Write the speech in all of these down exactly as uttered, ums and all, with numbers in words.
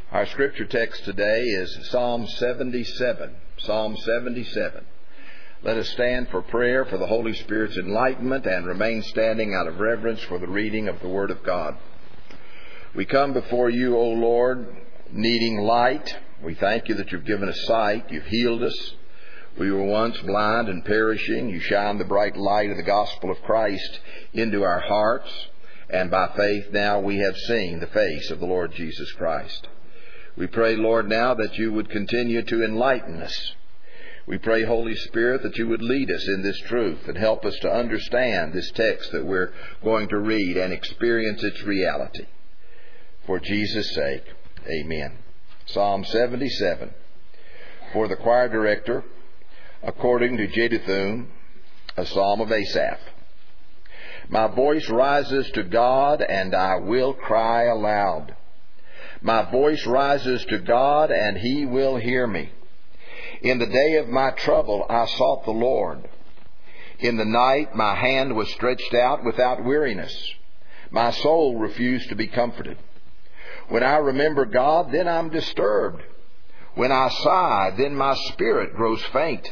Our scripture text today is Psalm seventy-seven. Psalm seventy-seven. Let us stand for prayer for the Holy Spirit's enlightenment and remain standing out of reverence for the reading of the Word of God. We come before you, O Lord, needing light. We thank you that you've given us sight. You've healed us. We were once blind and perishing. You shine the bright light of the gospel of Christ into our hearts. And by faith now we have seen the face of the Lord Jesus Christ. We pray, Lord, now that you would continue to enlighten us. We pray, Holy Spirit, that you would lead us in this truth and help us to understand this text that we're going to read and experience its reality. For Jesus' sake, amen. Psalm seventy-seven. For the choir director, according to Jeduthun, a psalm of Asaph. My voice rises to God, and I will cry aloud. My voice rises to God, and He will hear me. In the day of my trouble I sought the Lord. In the night my hand was stretched out without weariness. My soul refused to be comforted. When I remember God, then I'm disturbed. When I sigh, then my spirit grows faint.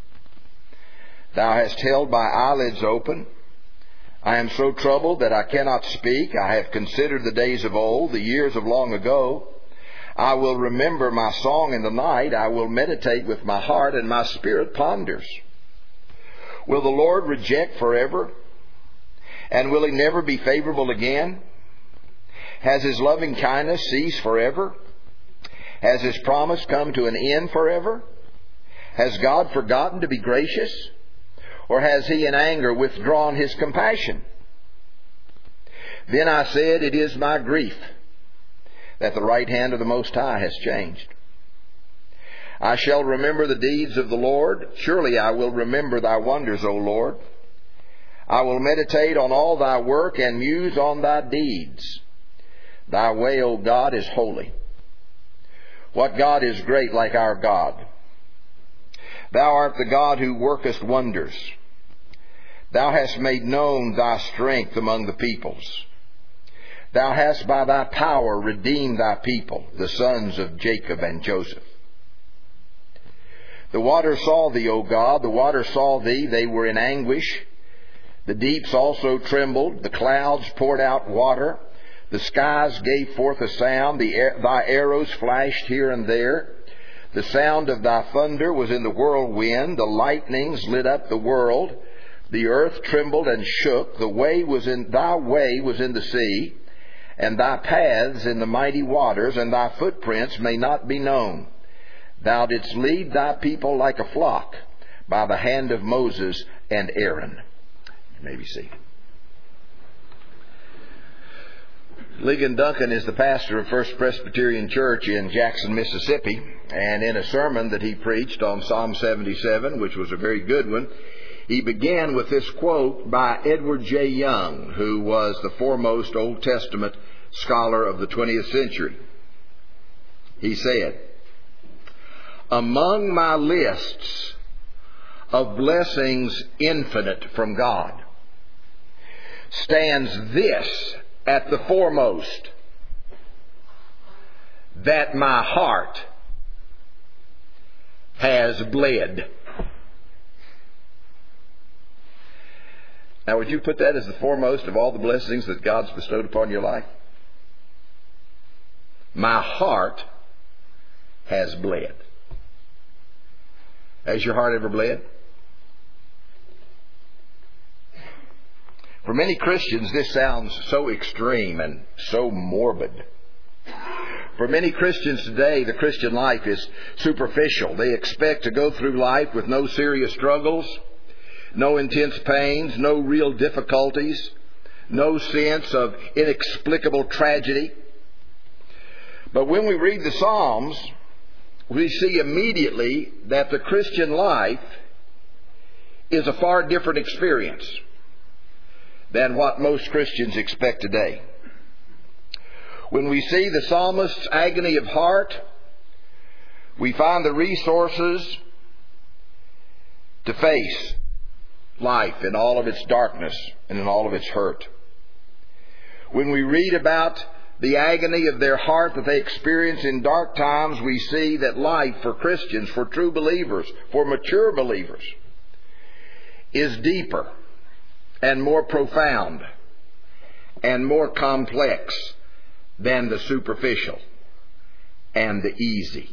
Thou hast held my eyelids open. I am so troubled that I cannot speak. I have considered the days of old, the years of long ago. I will remember my song in the night. I will meditate with my heart, and my spirit ponders. Will the Lord reject forever? And will He never be favorable again? Has His loving kindness ceased forever? Has His promise come to an end forever? Has God forgotten to be gracious? Or has He in anger withdrawn His compassion? Then I said, it is my grief that the right hand of the Most High has changed. I shall remember the deeds of the Lord. Surely I will remember thy wonders, O Lord. I will meditate on all thy work and muse on thy deeds. Thy way, O God, is holy. What God is great like our God? Thou art the God who workest wonders. Thou hast made known thy strength among the peoples. Thou hast by thy power redeemed thy people, the sons of Jacob and Joseph. The waters saw thee, O God, the waters saw thee, they were in anguish. The deeps also trembled, the clouds poured out water, the skies gave forth a sound, the air, thy arrows flashed here and there. The sound of thy thunder was in the whirlwind, the lightnings lit up the world. The earth trembled and shook, the way was in thy way was in the sea, and thy paths in the mighty waters, and thy footprints may not be known. Thou didst lead thy people like a flock by the hand of Moses and Aaron. You may be seated. Ligon Duncan is the pastor of First Presbyterian Church in Jackson, Mississippi, and in a sermon that he preached on Psalm seventy-seven, which was a very good one, he began with this quote by Edward J. Young, who was the foremost Old Testament scholar of the twentieth century. He said, among my lists of blessings infinite from God stands this at the foremost, that my heart has bled. Now, would you put that as the foremost of all the blessings that God's bestowed upon your life? My heart has bled. Has your heart ever bled? For many Christians, this sounds so extreme and so morbid. For many Christians today, the Christian life is superficial. They expect to go through life with no serious struggles, no intense pains, no real difficulties, no sense of inexplicable tragedy. But when we read the Psalms, we see immediately that the Christian life is a far different experience than what most Christians expect today. When we see the psalmist's agony of heart, we find the resources to face life in all of its darkness and in all of its hurt. When we read about the agony of their heart that they experience in dark times, we see that life for Christians, for true believers, for mature believers, is deeper and more profound and more complex than the superficial and the easy.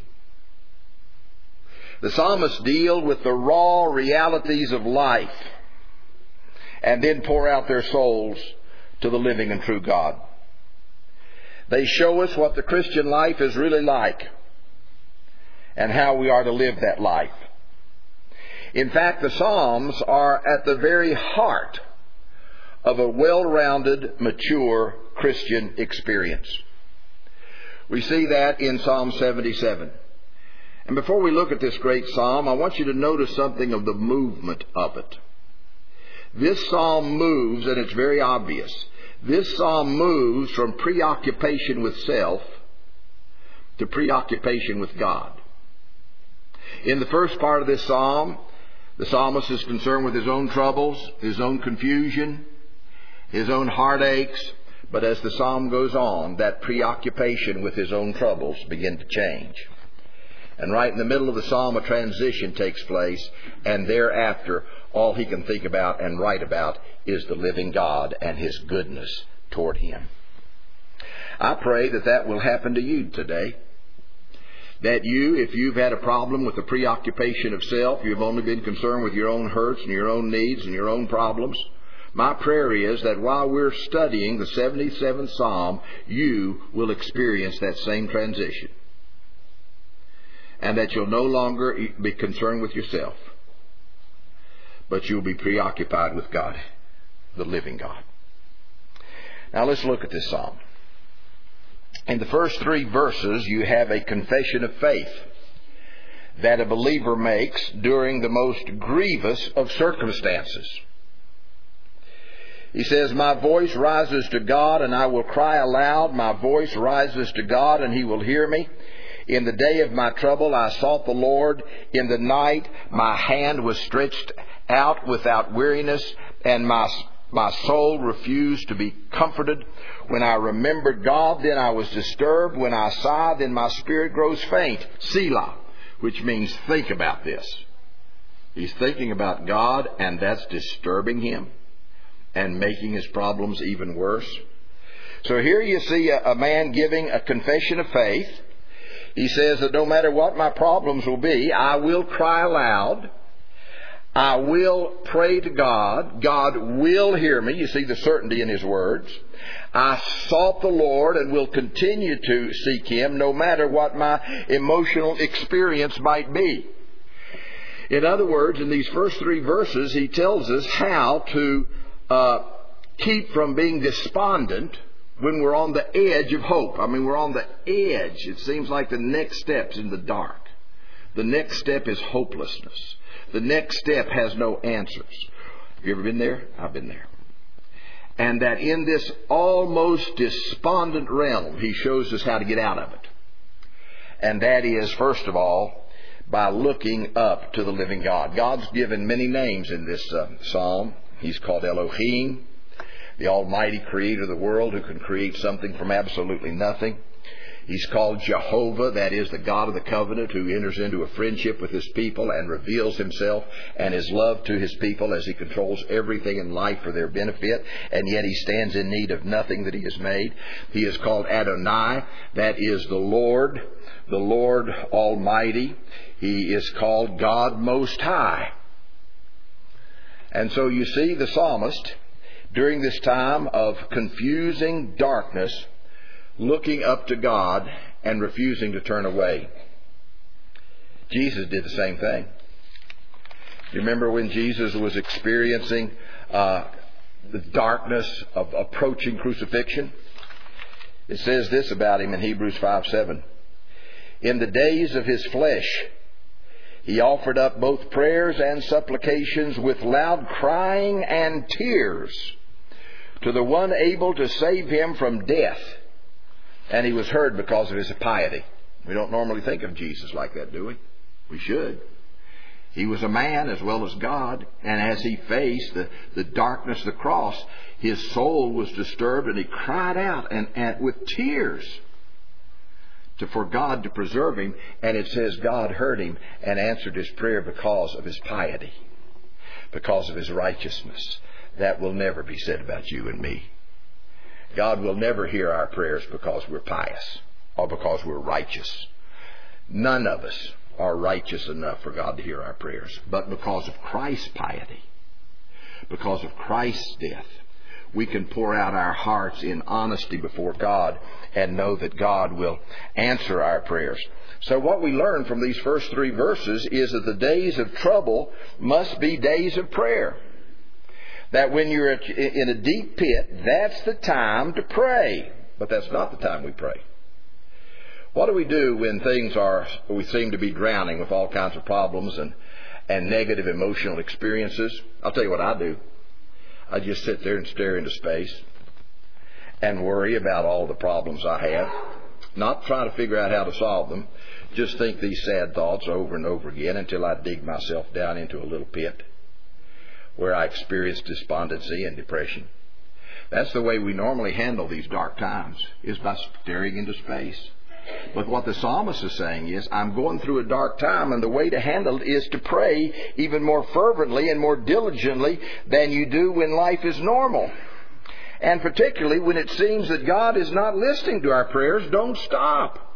The psalmists deal with the raw realities of life and then pour out their souls to the living and true God. They show us what the Christian life is really like and how we are to live that life. In fact, the Psalms are at the very heart of a well-rounded, mature Christian experience. We see that in Psalm seventy-seven. And before we look at this great psalm, I want you to notice something of the movement of it. This psalm moves, and it's very obvious. This psalm moves from preoccupation with self to preoccupation with God. In the first part of this psalm, the psalmist is concerned with his own troubles, his own confusion, his own heartaches. But as the psalm goes on, that preoccupation with his own troubles begin to change. And right in the middle of the psalm, a transition takes place, and thereafter, all he can think about and write about is the living God and His goodness toward him. I pray that that will happen to you today. That you, if you've had a problem with the preoccupation of self, you've only been concerned with your own hurts and your own needs and your own problems, my prayer is that while we're studying the seventy-seventh Psalm, you will experience that same transition. And that you'll no longer be concerned with yourself, but you'll be preoccupied with God, the living God. Now let's look at this psalm. In the first three verses, you have a confession of faith that a believer makes during the most grievous of circumstances. He says, "My voice rises to God, and I will cry aloud. My voice rises to God, and He will hear me. In the day of my trouble I sought the Lord. In the night my hand was stretched out without weariness, and my my soul refused to be comforted. When I remembered God, then I was disturbed. When I sighed, then my spirit grows faint." Selah, which means think about this. He's thinking about God, and that's disturbing him and making his problems even worse. So here you see a, a man giving a confession of faith. He says that no matter what my problems will be, I will cry aloud. I will pray to God. God will hear me. You see the certainty in His words. I sought the Lord and will continue to seek Him no matter what my emotional experience might be. In other words, in these first three verses, he tells us how to uh, keep from being despondent when we're on the edge of hope. I mean, we're on the edge. It seems like the next step's in the dark. The next step is hopelessness. The next step has no answers. Have you ever been there? I've been there. And that in this almost despondent realm, he shows us how to get out of it. And that is, first of all, by looking up to the living God. God's given many names in this uh, psalm. He's called Elohim, the Almighty Creator of the world who can create something from absolutely nothing. He's called Jehovah, that is the God of the covenant, who enters into a friendship with His people and reveals Himself and His love to His people as He controls everything in life for their benefit, and yet He stands in need of nothing that He has made. He is called Adonai, that is the Lord, the Lord Almighty. He is called God Most High. And so you see the psalmist, during this time of confusing darkness, looking up to God and refusing to turn away. Jesus did the same thing. You remember when Jesus was experiencing uh, the darkness of approaching crucifixion? It says this about Him in Hebrews five seven. "In the days of His flesh, He offered up both prayers and supplications with loud crying and tears to the one able to save Him from death. And He was heard because of His piety." We don't normally think of Jesus like that, do we? We should. He was a man as well as God, and as he faced the, the darkness of the cross, his soul was disturbed, and he cried out and, and with tears to, for God to preserve him. And it says God heard him and answered his prayer because of his piety, because of his righteousness. That will never be said about you and me. God will never hear our prayers because we're pious or because we're righteous. None of us are righteous enough for God to hear our prayers. But because of Christ's piety, because of Christ's death, we can pour out our hearts in honesty before God and know that God will answer our prayers. So what we learn from these first three verses is that the days of trouble must be days of prayer. That when you're in a deep pit, that's the time to pray. But that's not the time we pray. What do we do when things are, we seem to be drowning with all kinds of problems and, and negative emotional experiences? I'll tell you what I do. I just sit there and stare into space and worry about all the problems I have. Not trying to figure out how to solve them. Just think these sad thoughts over and over again until I dig myself down into a little pit where I experience despondency and depression. That's the way we normally handle these dark times, is by staring into space. But what the psalmist is saying is, I'm going through a dark time, and the way to handle it is to pray even more fervently and more diligently than you do when life is normal. And particularly when it seems that God is not listening to our prayers, don't stop.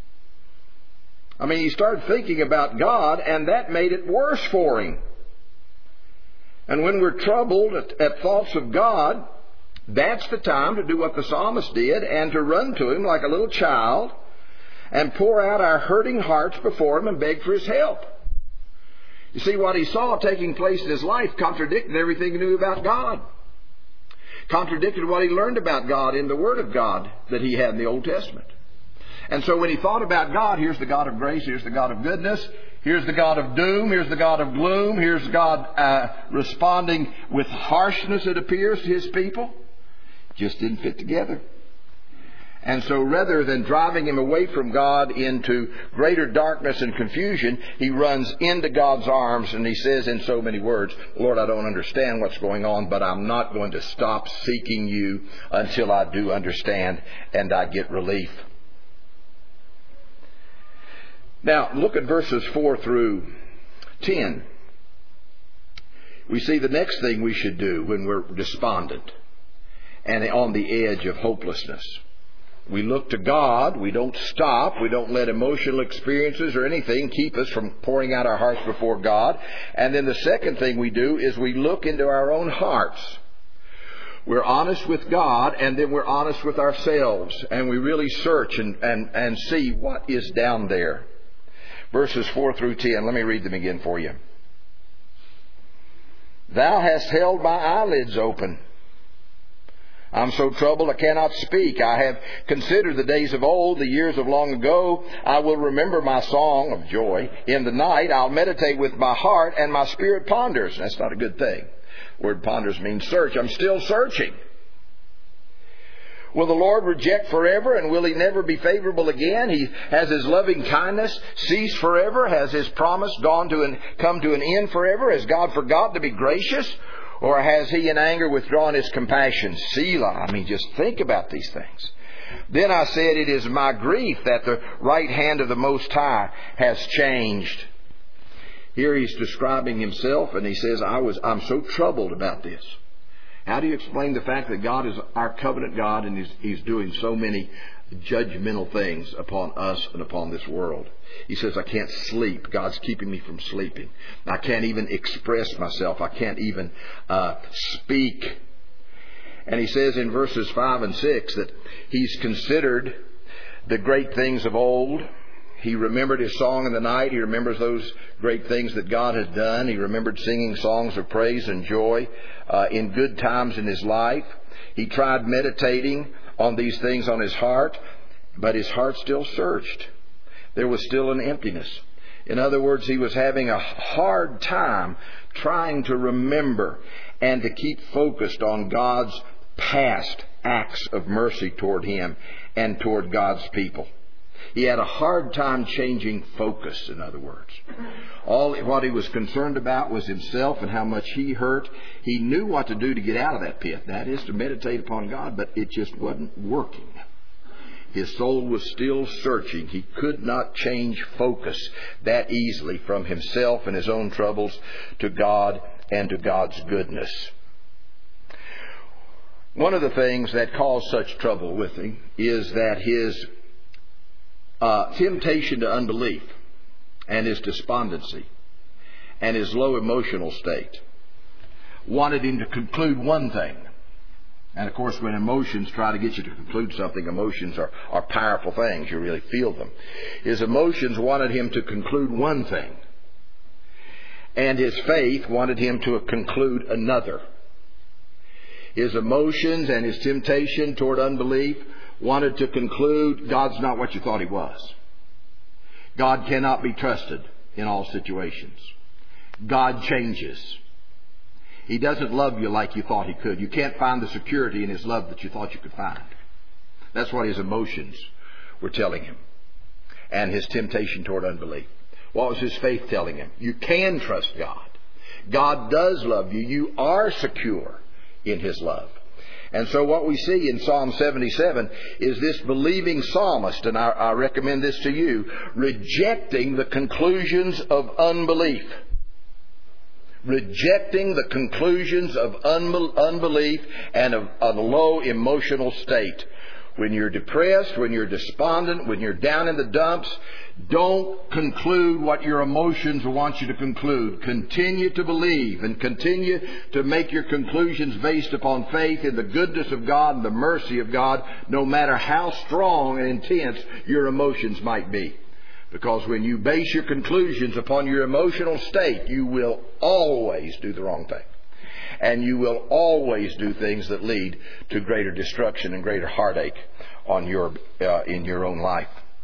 I mean, he started thinking about God, and that made it worse for him. And when we're troubled at, at thoughts of God, that's the time to do what the psalmist did and to run to him like a little child and pour out our hurting hearts before him and beg for his help. You see, what he saw taking place in his life contradicted everything he knew about God. Contradicted what he learned about God in the Word of God that he had in the Old Testament. And so when he thought about God, here's the God of grace, here's the God of goodness, here's the God of doom, here's the God of gloom, here's God uh, responding with harshness, it appears, to his people. Just didn't fit together. And so rather than driving him away from God into greater darkness and confusion, he runs into God's arms and he says in so many words, Lord, I don't understand what's going on, but I'm not going to stop seeking you until I do understand and I get relief. Now, look at verses four through ten. We see the next thing we should do when we're despondent and on the edge of hopelessness. We look to God. We don't stop. We don't let emotional experiences or anything keep us from pouring out our hearts before God. And then the second thing we do is we look into our own hearts. We're honest with God, and then we're honest with ourselves. And we really search and, and, and see what is down there. Verses four through ten. Let me read them again for you. Thou hast held my eyelids open. I'm so troubled I cannot speak. I have considered the days of old, the years of long ago. I will remember my song of joy. In the night I'll meditate with my heart, and my spirit ponders. That's not a good thing. The word ponders means search. I'm still searching. Will the Lord reject forever, and will He never be favorable again? He has His loving kindness ceased forever? Has His promise gone to an, come to an end forever? Has God forgotten to be gracious? Or has He in anger withdrawn His compassion? Selah. I mean, just think about these things. Then I said, it is my grief that the right hand of the Most High has changed. Here he's describing himself, and he says, I was, I'm so troubled about this. How do you explain the fact that God is our covenant God, and He's, he's doing so many judgmental things upon us and upon this world? He says, I can't sleep. God's keeping me from sleeping. I can't even express myself. I can't even uh, speak. And he says in verses five and six that he's considered the great things of old. He remembered his song in the night. He remembers those great things that God has done. He remembered singing songs of praise and joy uh, in good times in his life. He tried meditating on these things on his heart, but his heart still searched. There was still an emptiness. In other words, he was having a hard time trying to remember and to keep focused on God's past acts of mercy toward him and toward God's people. He had a hard time changing focus, in other words. All what he was concerned about was himself and how much he hurt. He knew what to do to get out of that pit. That is to meditate upon God, but it just wasn't working. His soul was still searching. He could not change focus that easily from himself and his own troubles to God and to God's goodness. One of the things that caused such trouble with him is that his Uh, temptation to unbelief and his despondency and his low emotional state wanted him to conclude one thing. And of course, when emotions try to get you to conclude something, emotions are, are powerful things. You really feel them. His emotions wanted him to conclude one thing. And his faith wanted him to conclude another. His emotions and his temptation toward unbelief wanted to conclude God's not what you thought He was. God cannot be trusted in all situations. God changes. He doesn't love you like you thought He could. You can't find the security in His love that you thought you could find. That's what his emotions were telling him. And his temptation toward unbelief. What was his faith telling him? You can trust God. God does love you. You are secure in His love. And so what we see in Psalm seventy-seven is this believing psalmist, and I, I recommend this to you, rejecting the conclusions of unbelief. Rejecting the conclusions of unbelief and of a low emotional state. When you're depressed, when you're despondent, when you're down in the dumps, don't conclude what your emotions want you to conclude. Continue to believe and continue to make your conclusions based upon faith in the goodness of God and the mercy of God, no matter how strong and intense your emotions might be. Because when you base your conclusions upon your emotional state, you will always do the wrong thing. And you will always do things that lead to greater destruction and greater heartache on your uh, in your own life.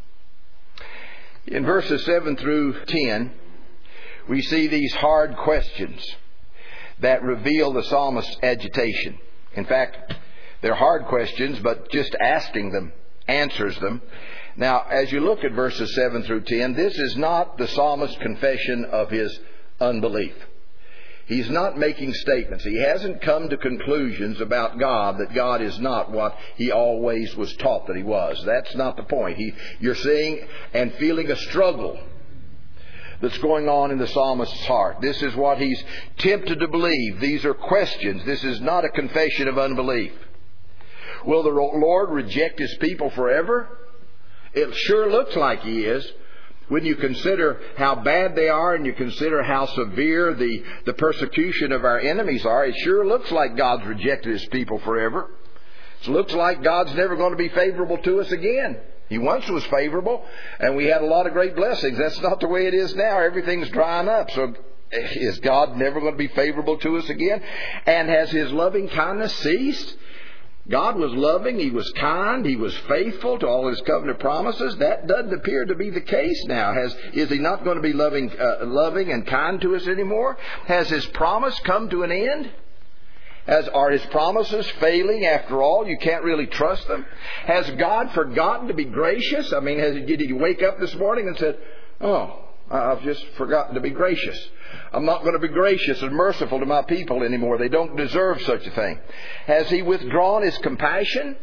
In verses seven through ten, we see these hard questions that reveal the psalmist's agitation. In fact, they're hard questions, but just asking them answers them. Now, as you look at verses seven through ten, this is not the psalmist's confession of his unbelief. He's not making statements. He hasn't come to conclusions about God, that God is not what he always was taught that he was. That's not the point. He, you're seeing and feeling a struggle that's going on in the psalmist's heart. This is what he's tempted to believe. These are questions. This is not a confession of unbelief. Will the Lord reject His people forever? It sure looks like He is. When you consider how bad they are and you consider how severe the, the persecution of our enemies are, it sure looks like God's rejected His people forever. It looks like God's never going to be favorable to us again. He once was favorable and we had a lot of great blessings. That's not the way it is now. Everything's drying up. So is God never going to be favorable to us again? And has His loving kindness ceased? God was loving, He was kind, He was faithful to all His covenant promises. That doesn't appear to be the case now. Has, is He not going to be loving, uh, loving and kind to us anymore? Has His promise come to an end? As, are His promises failing after all? You can't really trust them. Has God forgotten to be gracious? I mean, has, did He wake up this morning and said, oh, I've just forgotten to be gracious. I'm not going to be gracious and merciful to my people anymore. They don't deserve such a thing. Has He withdrawn His compassion?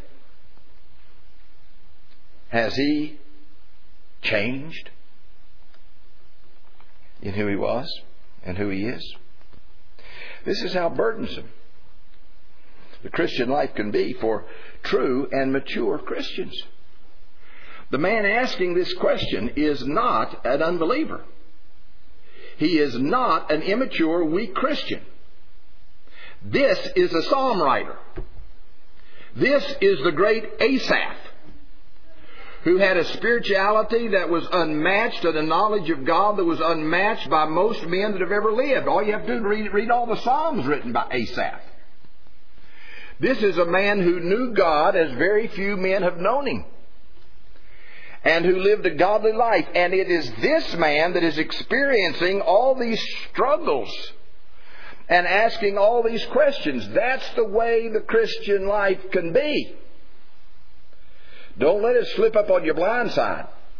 Has He changed in who He was and who He is? This is how burdensome the Christian life can be for true and mature Christians. The man asking this question is not an unbeliever. He is not an immature, weak Christian. This is a psalm writer. This is the great Asaph, who had a spirituality that was unmatched and a knowledge of God that was unmatched by most men that have ever lived. All you have to do is read, read all the psalms written by Asaph. This is a man who knew God as very few men have known Him, and who lived a godly life. And it is this man that is experiencing all these struggles and asking all these questions. That's the way the Christian life can be. Don't let it slip up on your blind side.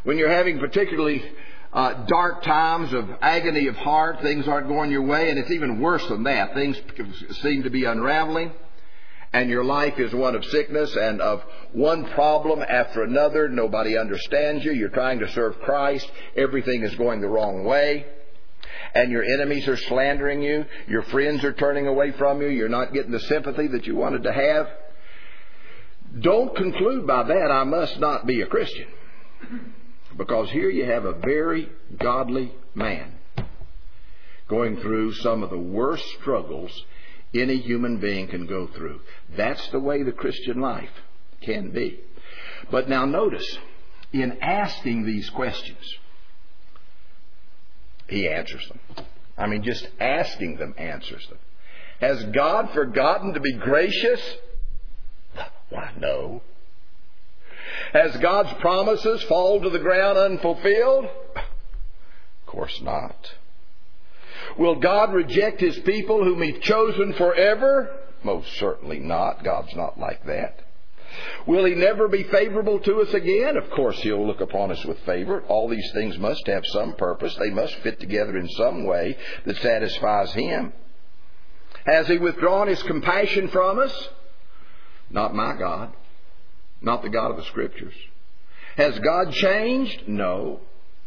When you're having particularly uh, dark times of agony of heart, things aren't going your way, and it's even worse than that. Things seem to be unraveling, and your life is one of sickness and of one problem after another. Nobody understands you. You're trying to serve Christ. Everything is going the wrong way. And your enemies are slandering you. Your friends are turning away from you. You're not getting the sympathy that you wanted to have. Don't conclude by that, I must not be a Christian. Because here you have a very godly man going through some of the worst struggles any human being can go through. That's the way the Christian life can be. But now notice, in asking these questions, he answers them. I mean, just asking them answers them. Has God forgotten to be gracious? Why, no. Has God's promises fallen to the ground unfulfilled? Of course not. Will God reject His people whom He's chosen forever? Most certainly not. God's not like that. Will He never be favorable to us again? Of course He'll look upon us with favor. All these things must have some purpose. They must fit together in some way that satisfies Him. Has He withdrawn His compassion from us? Not my God. Not the God of the Scriptures. Has God changed? No.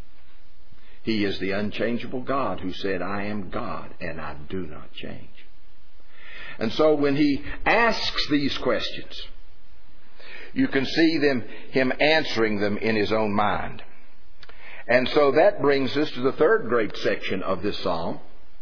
He is the unchangeable God who said, I am God and I do not change. And so when He asks these questions, you can see them, Him answering them in His own mind. And so that brings us to the third great section of this psalm,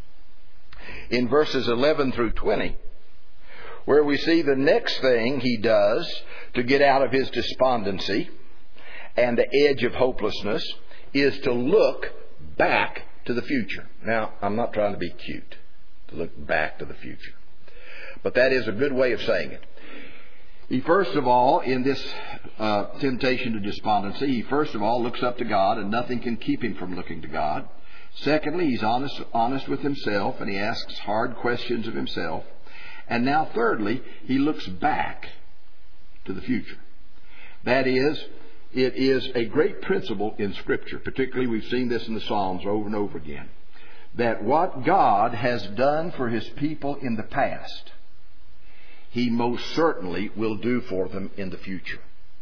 in verses eleven through twenty, where we see the next thing He does to get out of his despondency and the edge of hopelessness is to look back to the future. Now, I'm not trying to be cute, to look back to the future. But that is a good way of saying it. He first of all, in this uh, temptation to despondency, he first of all looks up to God, and nothing can keep him from looking to God. Secondly, he's honest, honest with himself, and he asks hard questions of himself. And now thirdly, he looks back to the future. That is, it is a great principle in Scripture, particularly we've seen this in the Psalms over and over again, that what God has done for His people in the past, He most certainly will do for them in the future.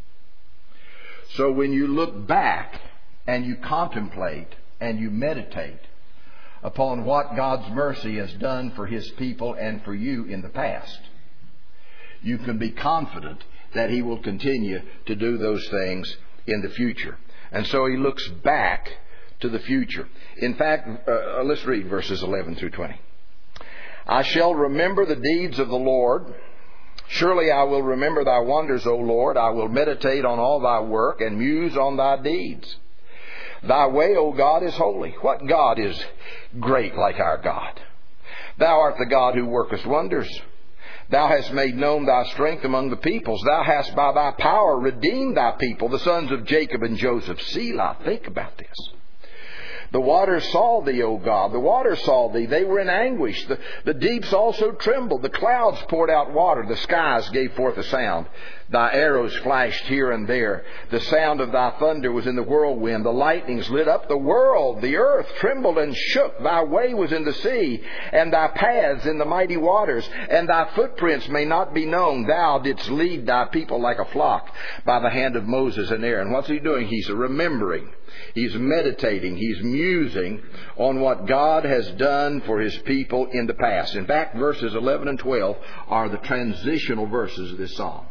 So when you look back and you contemplate and you meditate upon what God's mercy has done for His people and for you in the past, you can be confident that He will continue to do those things in the future. And so he looks back to the future. In fact, uh, let's read verses eleven through twenty. I shall remember the deeds of the Lord. Surely I will remember Thy wonders, O Lord. I will meditate on all Thy work and muse on Thy deeds. Thy way, O God, is holy. What God is great like our God? Thou art the God who workest wonders. Thou hast made known Thy strength among the peoples. Thou hast by Thy power redeemed Thy people, the sons of Jacob and Joseph. Selah. Think about this. The waters saw Thee, O God. The waters saw Thee. They were in anguish. The, the deeps also trembled. The clouds poured out water. The skies gave forth a sound. Thy arrows flashed here and there. The sound of Thy thunder was in the whirlwind. The lightnings lit up the world. The earth trembled and shook. Thy way was in the sea, and Thy paths in the mighty waters. And Thy footprints may not be known. Thou didst lead Thy people like a flock by the hand of Moses and Aaron. What's he doing? He's remembering. He's meditating. He's musing on what God has done for His people in the past. In fact, verses eleven and twelve are the transitional verses of this psalm.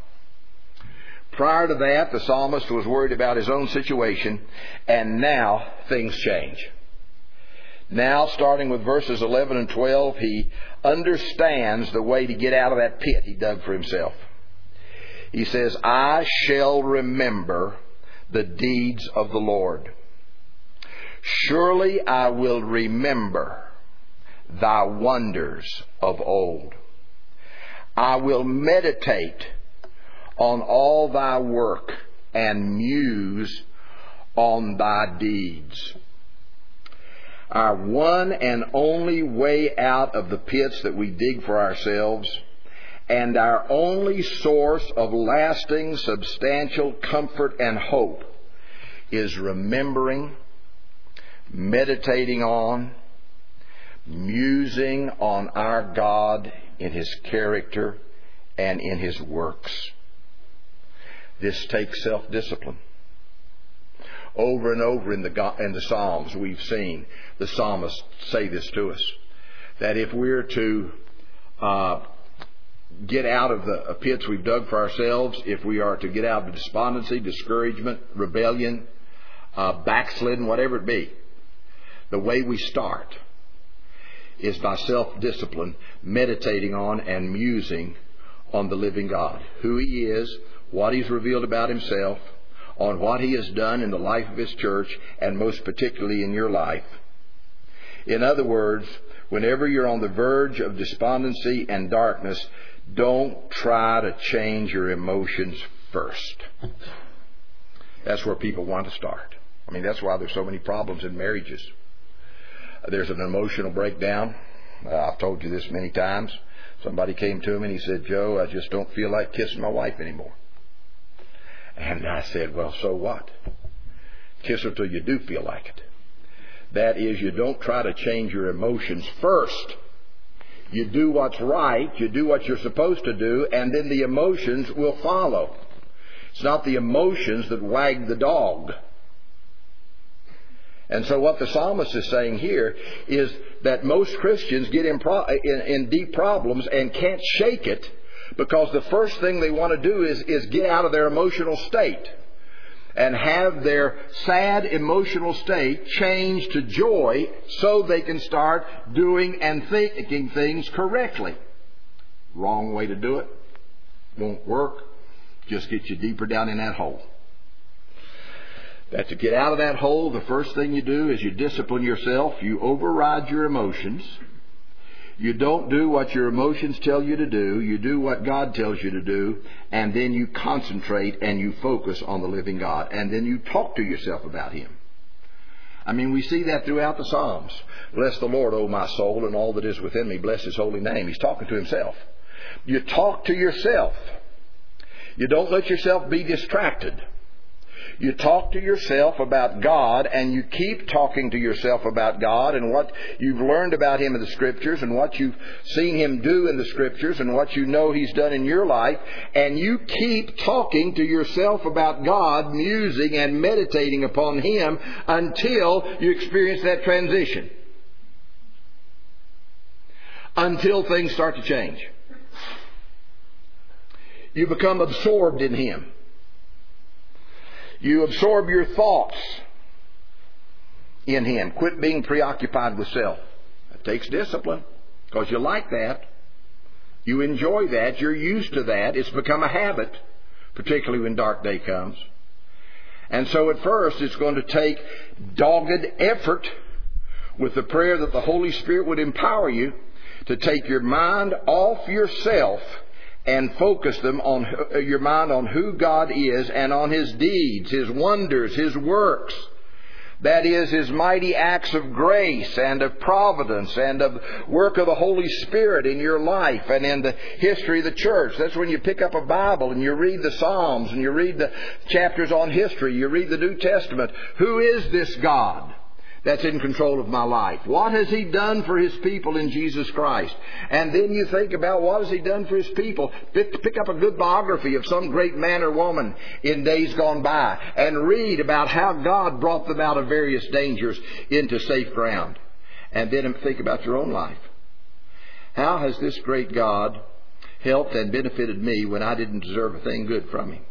Prior to that, the psalmist was worried about his own situation, and now things change. Now, starting with verses eleven and twelve, he understands the way to get out of that pit he dug for himself. He says, I shall remember the deeds of the Lord. Surely I will remember Thy wonders of old. I will meditate on all Thy work and muse on Thy deeds. Our one and only way out of the pits that we dig for ourselves, and our only source of lasting, substantial comfort and hope, is remembering, meditating on, musing on our God in His character and in His works. This takes self-discipline. Over and over in the in the Psalms we've seen the psalmist say this to us, that if we're to uh, get out of the pits we've dug for ourselves, if we are to get out of despondency, discouragement, rebellion, uh, backslidden, whatever it be, the way we start is by self-discipline, meditating on and musing on the living God, who He is, what He's revealed about Himself, on what He has done in the life of His church, and most particularly in your life. In other words, whenever you're on the verge of despondency and darkness, don't try to change your emotions first. That's where people want to start. I mean, that's why there's so many problems in marriages. There's an emotional breakdown. Uh, I've told you this many times. Somebody came to me and he said, "Joe, I just don't feel like kissing my wife anymore." And I said, "Well, so what? Kiss her till you do feel like it." That is, you don't try to change your emotions first. You do what's right, you do what you're supposed to do, and then the emotions will follow. It's not the emotions that wag the dog. And so what the psalmist is saying here is that most Christians get in, pro- in, in deep problems and can't shake it, because the first thing they want to do is, is get out of their emotional state and have their sad emotional state change to joy so they can start doing and thinking things correctly. Wrong way to do it. Won't work. Just get you deeper down in that hole. That to get out of that hole, the first thing you do is you discipline yourself. You override your emotions. You don't do what your emotions tell you to do. You do what God tells you to do. And then you concentrate and you focus on the living God. And then you talk to yourself about Him. I mean, we see that throughout the Psalms. Bless the Lord, O my soul, and all that is within me. Bless His holy name. He's talking to Himself. You talk to yourself. You don't let yourself be distracted. You talk to yourself about God, and you keep talking to yourself about God and what you've learned about Him in the Scriptures and what you've seen Him do in the Scriptures and what you know He's done in your life. And you keep talking to yourself about God, musing and meditating upon Him until you experience that transition. Until things start to change. You become absorbed in Him. You absorb your thoughts in Him. Quit being preoccupied with self. That takes discipline, because you like that. You enjoy that. You're used to that. It's become a habit, particularly when dark day comes. And so at first it's going to take dogged effort with the prayer that the Holy Spirit would empower you to take your mind off yourself and focus them on your mind on who God is and on His deeds, His wonders, His works. That is, His mighty acts of grace and of providence and of work of the Holy Spirit in your life and in the history of the church. That's when you pick up a Bible and you read the Psalms and you read the chapters on history. You read the New Testament. Who is this God that's in control of my life? What has He done for His people in Jesus Christ? And then you think about what has He done for His people. Pick up a good biography of some great man or woman in days gone by and read about how God brought them out of various dangers into safe ground. And then think about your own life. How has this great God helped and benefited me when I didn't deserve a thing good from Him?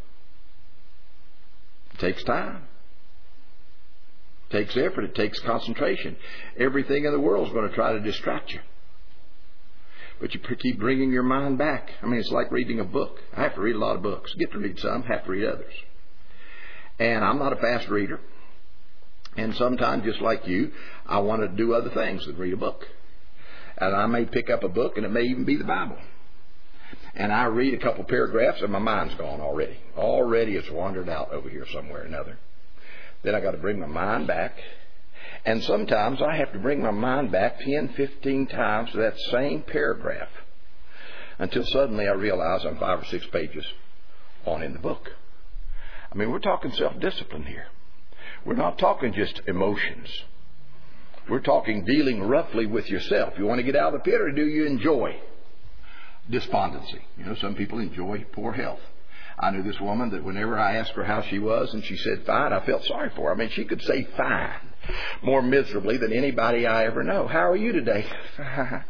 It takes time. It takes effort. It takes concentration. Everything in the world is going to try to distract you. But you keep bringing your mind back. I mean, it's like reading a book. I have to read a lot of books. Get to read some, have to read others. And I'm not a fast reader. And sometimes, just like you, I want to do other things than read a book. And I may pick up a book, and it may even be the Bible. And I read a couple paragraphs, and my mind's gone already. Already it's wandered out over here somewhere or another. Then I got to bring my mind back. And sometimes I have to bring my mind back ten, fifteen times to that same paragraph until suddenly I realize I'm five or six pages on in the book. I mean, we're talking self-discipline here. We're not talking just emotions. We're talking dealing roughly with yourself. You want to get out of the pit, or do you enjoy despondency? You know, some people enjoy poor health. I knew this woman that whenever I asked her how she was and she said fine, I felt sorry for her. I mean, she could say fine more miserably than anybody I ever know. How are you today? Fine.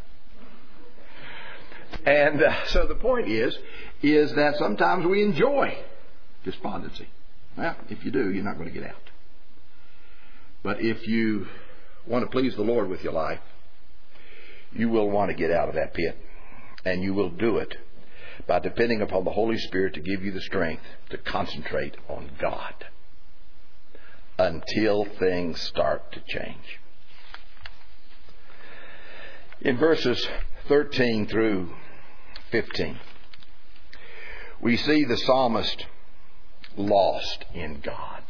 And uh, so the point is, is that sometimes we enjoy despondency. Well, if you do, you're not going to get out. But if you want to please the Lord with your life, you will want to get out of that pit. And you will do it by depending upon the Holy Spirit to give you the strength to concentrate on God until things start to change. In verses thirteen through fifteen, we see the psalmist lost in God.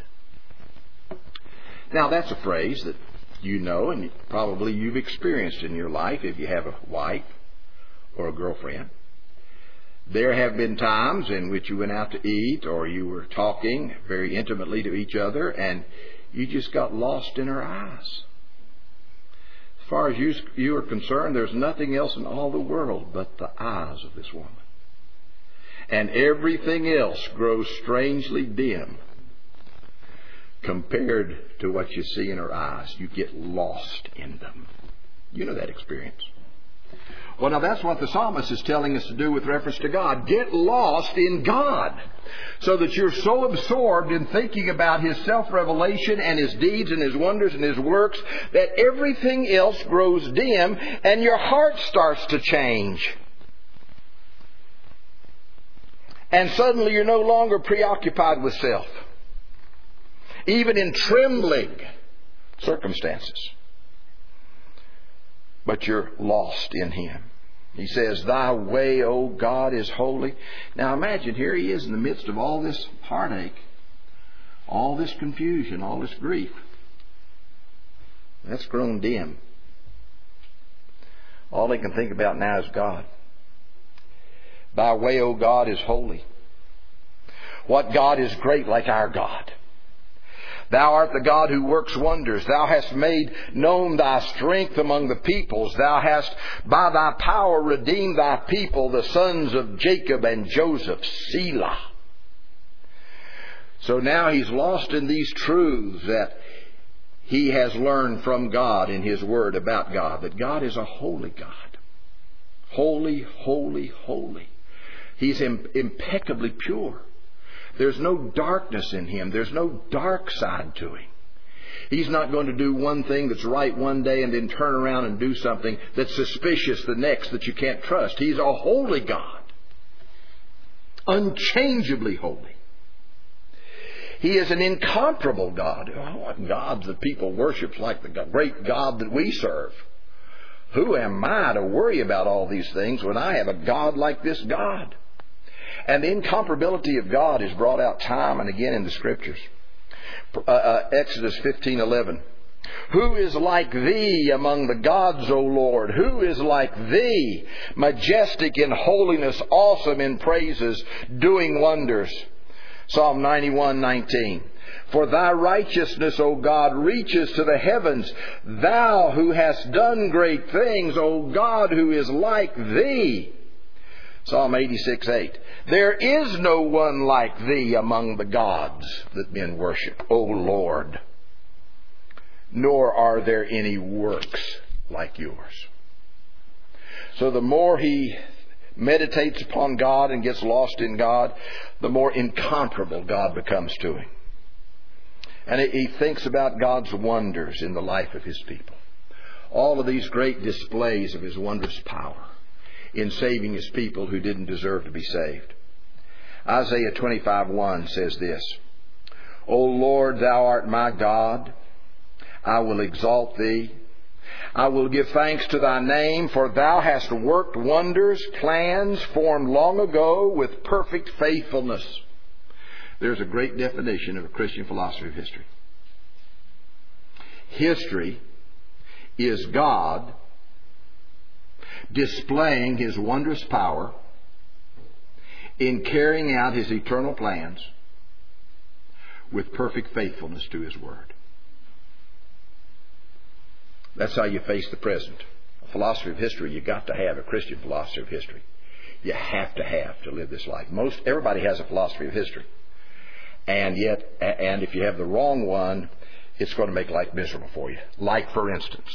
Now, that's a phrase that you know and probably you've experienced in your life if you have a wife or a girlfriend. There have been times in which you went out to eat or you were talking very intimately to each other and you just got lost in her eyes. As far as you, you are concerned, there's nothing else in all the world but the eyes of this woman. And everything else grows strangely dim compared to what you see in her eyes. You get lost in them. You know that experience. Well, now that's what the psalmist is telling us to do with reference to God. Get lost in God, so that you're so absorbed in thinking about His self-revelation and His deeds and His wonders and His works that everything else grows dim and your heart starts to change. And suddenly you're no longer preoccupied with self, even in trembling circumstances. But you're lost in Him. He says, Thy way, O God, is holy. Now imagine, here he is in the midst of all this heartache, all this confusion, all this grief. That's grown dim. All he can think about now is God. Thy way, O God, is holy. What God is great like our God? Thou art the God who works wonders. Thou hast made known Thy strength among the peoples. Thou hast by Thy power redeemed Thy people, the sons of Jacob and Joseph. Selah. So now he's lost in these truths that he has learned from God in His Word about God. That God is a holy God. Holy, holy, holy. He's impeccably pure. There's no darkness in Him. There's no dark side to Him. He's not going to do one thing that's right one day and then turn around and do something that's suspicious the next that you can't trust. He's a holy God. Unchangeably holy. He is an incomparable God. Oh, what gods that people worship like the great God that we serve. Who am I to worry about all these things when I have a God like this God? And the incomparability of God is brought out time and again in the Scriptures. Uh, uh, Exodus fifteen eleven. Who is like Thee among the gods, O Lord? Who is like Thee, majestic in holiness, awesome in praises, doing wonders? Psalm ninety-one nineteen. For Thy righteousness, O God, reaches to the heavens. Thou who hast done great things, O God, who is like Thee. Psalm eighty-six eight. There is no one like Thee among the gods that men worship, O Lord. Nor are there any works like Yours. So the more he meditates upon God and gets lost in God, the more incomparable God becomes to him. And he thinks about God's wonders in the life of His people. All of these great displays of His wondrous power in saving His people who didn't deserve to be saved. Isaiah twenty-five one says this, O Lord, Thou art my God. I will exalt Thee. I will give thanks to Thy name, for Thou hast worked wonders, plans formed long ago with perfect faithfulness. There's a great definition of a Christian philosophy of history. History is God displaying His wondrous power in carrying out His eternal plans with perfect faithfulness to His Word. That's how you face the present. A philosophy of history you've got to have, a Christian philosophy of history. You have to have to live this life. Most everybody has a philosophy of history. And yet, and if you have the wrong one, it's going to make life miserable for you. Like, for instance,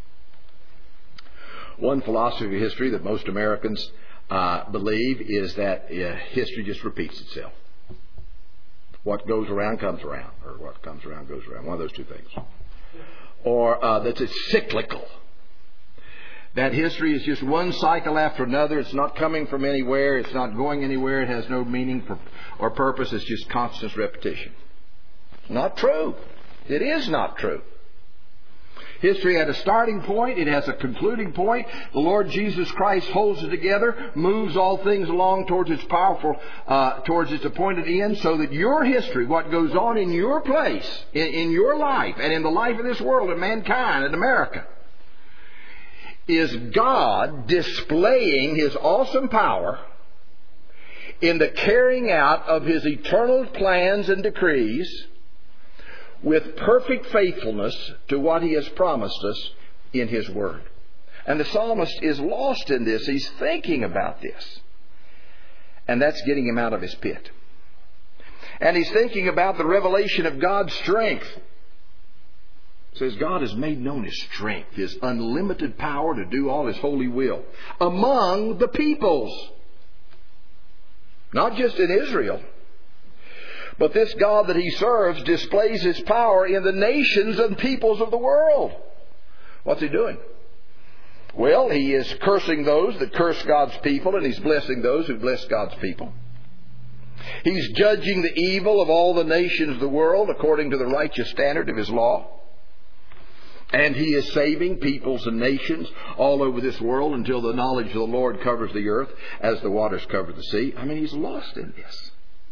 one philosophy of history that most Americans uh, believe is that uh, history just repeats itself. What goes around comes around, or what comes around goes around. One of those two things. Or uh, that it's cyclical. That history is just one cycle after another. It's not coming from anywhere. It's not going anywhere. It has no meaning or purpose. It's just constant repetition. It's not true. It is not true. History had a starting point. It has a concluding point. The Lord Jesus Christ holds it together, moves all things along towards its powerful, uh, towards its appointed end, so that your history, what goes on in your place, in, in your life, and in the life of this world, and mankind, and America, is God displaying His awesome power in the carrying out of His eternal plans and decrees with perfect faithfulness to what He has promised us in His Word. And the psalmist is lost in this. He's thinking about this. And that's getting him out of his pit. And he's thinking about the revelation of God's strength. It says God has made known His strength, His unlimited power to do all His holy will among the peoples. Not just in Israel. But this God that He serves displays His power in the nations and peoples of the world. What's He doing? Well, He is cursing those that curse God's people, and He's blessing those who bless God's people. He's judging the evil of all the nations of the world according to the righteous standard of His law. And He is saving peoples and nations all over this world until the knowledge of the Lord covers the earth as the waters cover the sea. I mean, He's lost in this.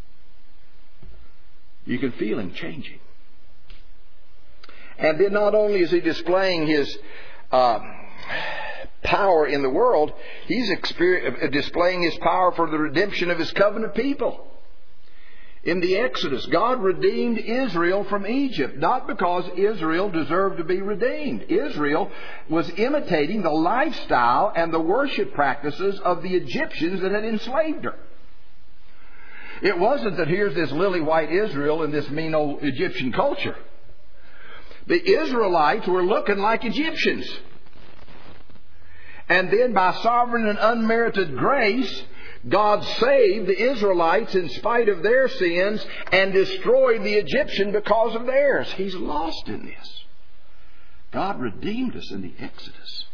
You can feel Him changing. And then not only is He displaying His uh, power in the world, He's exper- displaying His power for the redemption of His covenant people. In the Exodus, God redeemed Israel from Egypt, not because Israel deserved to be redeemed. Israel was imitating the lifestyle and the worship practices of the Egyptians that had enslaved her. It wasn't that here's this lily white Israel in this mean old Egyptian culture. The Israelites were looking like Egyptians. And then by sovereign and unmerited grace, God saved the Israelites in spite of their sins and destroyed the Egyptian because of theirs. He's lost in this. God redeemed us in the Exodus.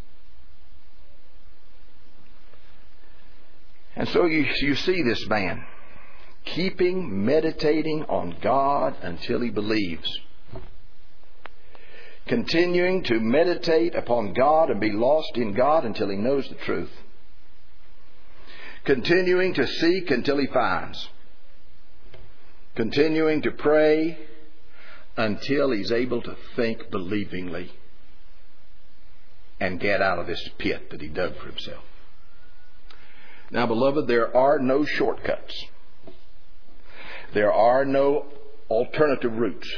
And so you, you see this man keeping, meditating on God until he believes. Continuing to meditate upon God and be lost in God until he knows the truth. Continuing to seek until he finds. Continuing to pray until he's able to think believingly and get out of this pit that he dug for himself. Now, beloved, there are no shortcuts. There are no alternative routes.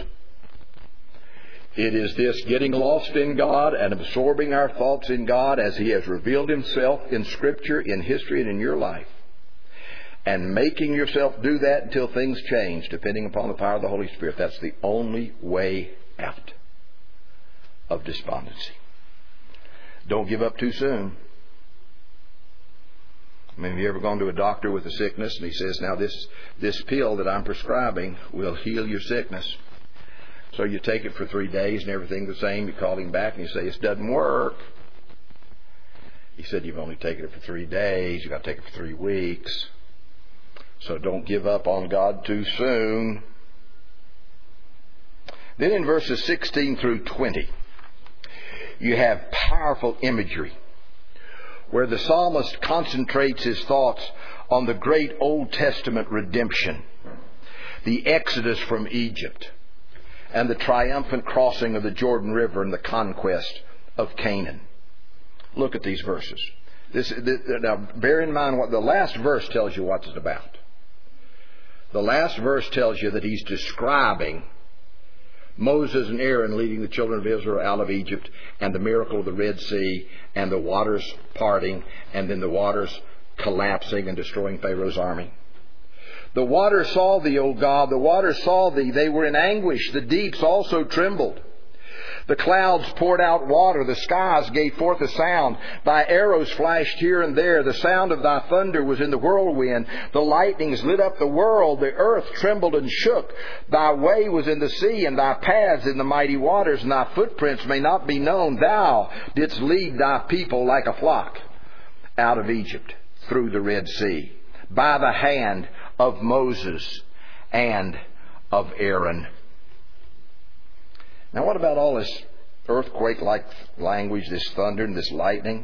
It is this getting lost in God and absorbing our thoughts in God as He has revealed Himself in Scripture, in history, and in your life. And making yourself do that until things change, depending upon the power of the Holy Spirit. That's the only way out of despondency. Don't give up too soon. I mean, have you ever gone to a doctor with a sickness and he says, now this, this pill that I'm prescribing will heal your sickness. So you take it for three days and everything's the same. You call him back and you say, it doesn't work. He said, you've only taken it for three days. You've got to take it for three weeks. So don't give up on God too soon. Then in verses sixteen through twenty, you have powerful imagery where the psalmist concentrates his thoughts on the great Old Testament redemption, the exodus from Egypt, and the triumphant crossing of the Jordan River and the conquest of Canaan. Look at these verses. This, this, now, bear in mind what the last verse tells you what it's about. The last verse tells you that he's describing Moses and Aaron leading the children of Israel out of Egypt, and the miracle of the Red Sea, and the waters parting, and then the waters collapsing and destroying Pharaoh's army. The waters saw thee, O God, the waters saw thee. They were in anguish. The deeps also trembled. The clouds poured out water. The skies gave forth a sound. Thy arrows flashed here and there. The sound of thy thunder was in the whirlwind. The lightnings lit up the world. The earth trembled and shook. Thy way was in the sea, and thy paths in the mighty waters, and thy footprints may not be known. Thou didst lead thy people like a flock out of Egypt through the Red Sea, by the hand of Moses and of Aaron. Now, what about all this earthquake-like language, this thunder and this lightning?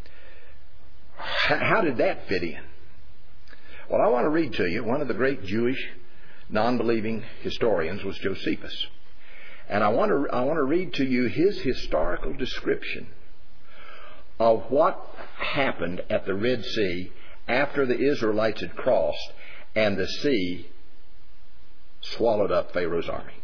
How did that fit in? Well, I want to read to you, one of the great Jewish non-believing historians was Josephus. And I want to, I want to read to you his historical description of what happened at the Red Sea after the Israelites had crossed and the sea swallowed up Pharaoh's army.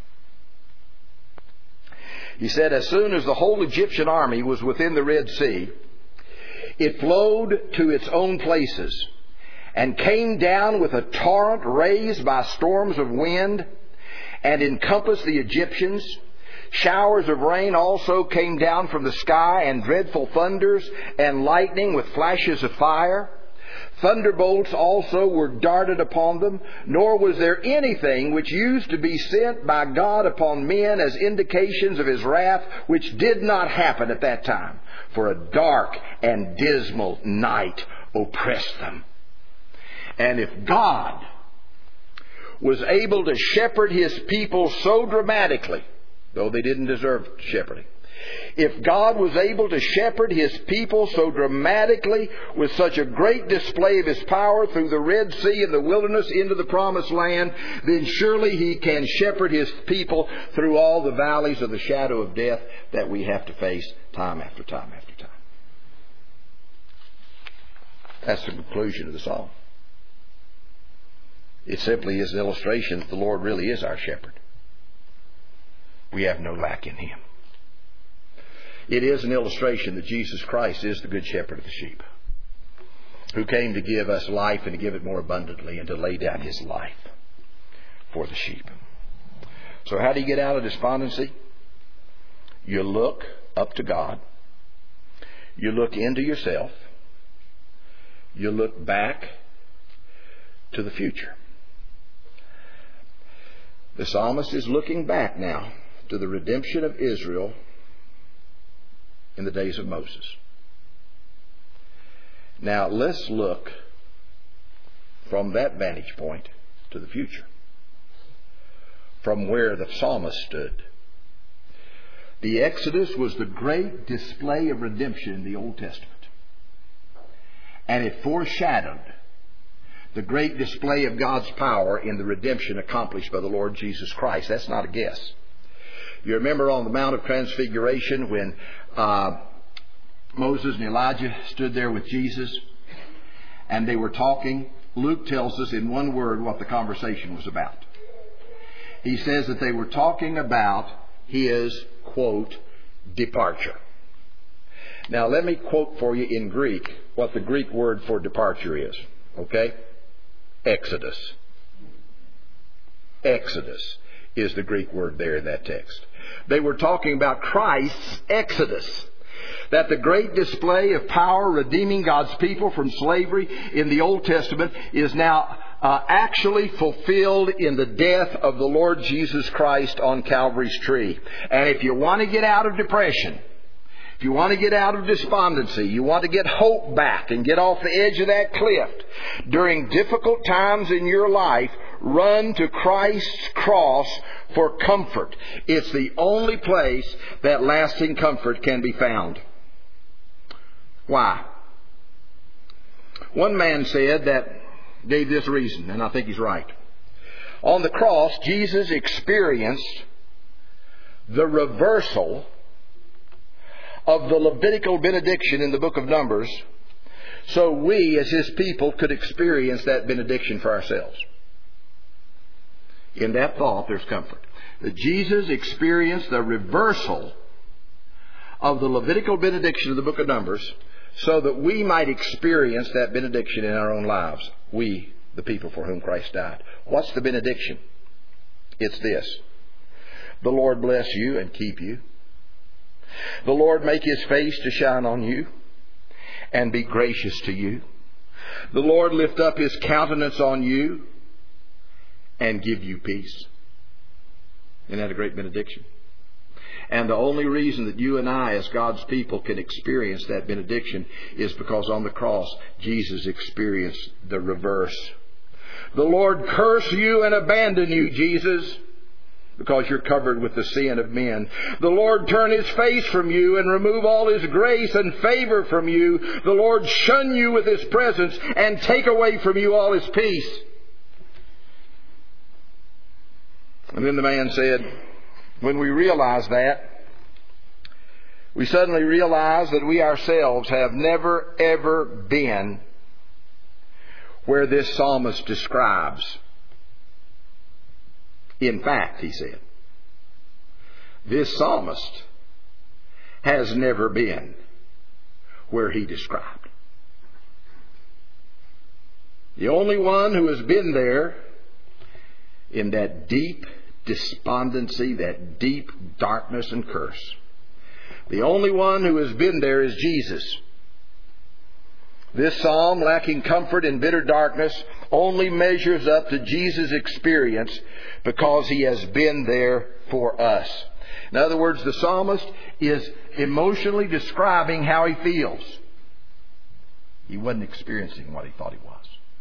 He said, as soon as the whole Egyptian army was within the Red Sea, it flowed to its own places and came down with a torrent raised by storms of wind and encompassed the Egyptians. Showers of rain also came down from the sky, and dreadful thunders and lightning with flashes of fire. Thunderbolts also were darted upon them, nor was there anything which used to be sent by God upon men as indications of His wrath, which did not happen at that time. For a dark and dismal night oppressed them. And if God was able to shepherd His people so dramatically, though they didn't deserve shepherding, if God was able to shepherd His people so dramatically with such a great display of His power through the Red Sea and the wilderness into the Promised Land, then surely He can shepherd His people through all the valleys of the shadow of death that we have to face time after time after time. That's the conclusion of the psalm. It simply is an illustration that the Lord really is our shepherd. We have no lack in Him. It is an illustration that Jesus Christ is the good shepherd of the sheep, who came to give us life and to give it more abundantly and to lay down His life for the sheep. So how do you get out of despondency? You look up to God. You look into yourself. You look back to the future. The psalmist is looking back now to the redemption of Israel in the days of Moses. Now let's look from that vantage point to the future, from where the psalmist stood. The Exodus was the great display of redemption in the Old Testament, and it foreshadowed the great display of God's power in the redemption accomplished by the Lord Jesus Christ. That's not a guess. You remember on the Mount of Transfiguration when uh, Moses and Elijah stood there with Jesus and they were talking. Luke tells us in one word what the conversation was about. He says that they were talking about His, quote, departure. Now let me quote for you in Greek what the Greek word for departure is. Okay? Exodus. Exodus is the Greek word there in that text. They were talking about Christ's exodus. That the great display of power redeeming God's people from slavery in the Old Testament is now uh, actually fulfilled in the death of the Lord Jesus Christ on Calvary's tree. And if you want to get out of depression, if you want to get out of despondency, you want to get hope back and get off the edge of that cliff during difficult times in your life, run to Christ's cross for comfort. It's the only place that lasting comfort can be found. Why? One man said that, gave this reason, and I think he's right. On the cross, Jesus experienced the reversal of the Levitical benediction in the book of Numbers, so we as His people could experience that benediction for ourselves. In that thought, there's comfort. That Jesus experienced the reversal of the Levitical benediction of the book of Numbers so that we might experience that benediction in our own lives. We, the people for whom Christ died. What's the benediction? It's this. The Lord bless you and keep you. The Lord make His face to shine on you and be gracious to you. The Lord lift up His countenance on you and give you peace. Isn't that a great benediction? And the only reason that you and I as God's people can experience that benediction is because on the cross Jesus experienced the reverse. The Lord curse you and abandon you, Jesus, because you're covered with the sin of men. The Lord turn His face from you and remove all His grace and favor from you. The Lord shun you with His presence and take away from you all His peace. And then the man said, when we realize that, we suddenly realize that we ourselves have never, ever been where this psalmist describes. In fact, he said, this psalmist has never been where he described. The only one who has been there in that deep despondency, that deep darkness and curse. The only one who has been there is Jesus. This psalm, lacking comfort in bitter darkness, only measures up to Jesus' experience because He has been there for us. In other words, the psalmist is emotionally describing how he feels. He wasn't experiencing what he thought he was.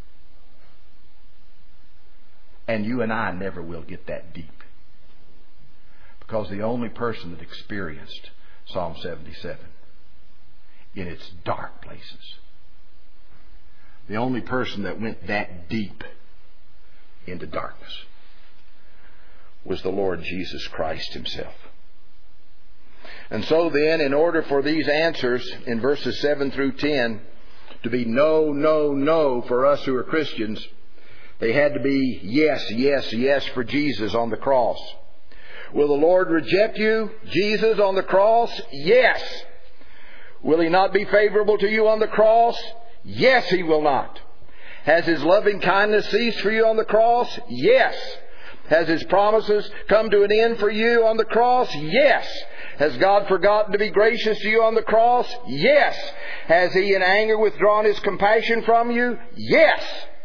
And you and I never will get that deep. Because the only person that experienced Psalm seventy-seven in its dark places, the only person that went that deep into darkness, was the Lord Jesus Christ Himself. And so then, in order for these answers in verses seven through ten to be no, no, no for us who are Christians, they had to be yes, yes, yes for Jesus on the cross. Will the Lord reject you, Jesus, on the cross? Yes. Will He not be favorable to you on the cross? Yes, He will not. Has His loving kindness ceased for you on the cross? Yes. Has His promises come to an end for you on the cross? Yes. Has God forgotten to be gracious to you on the cross? Yes. Has He in anger withdrawn His compassion from you? Yes.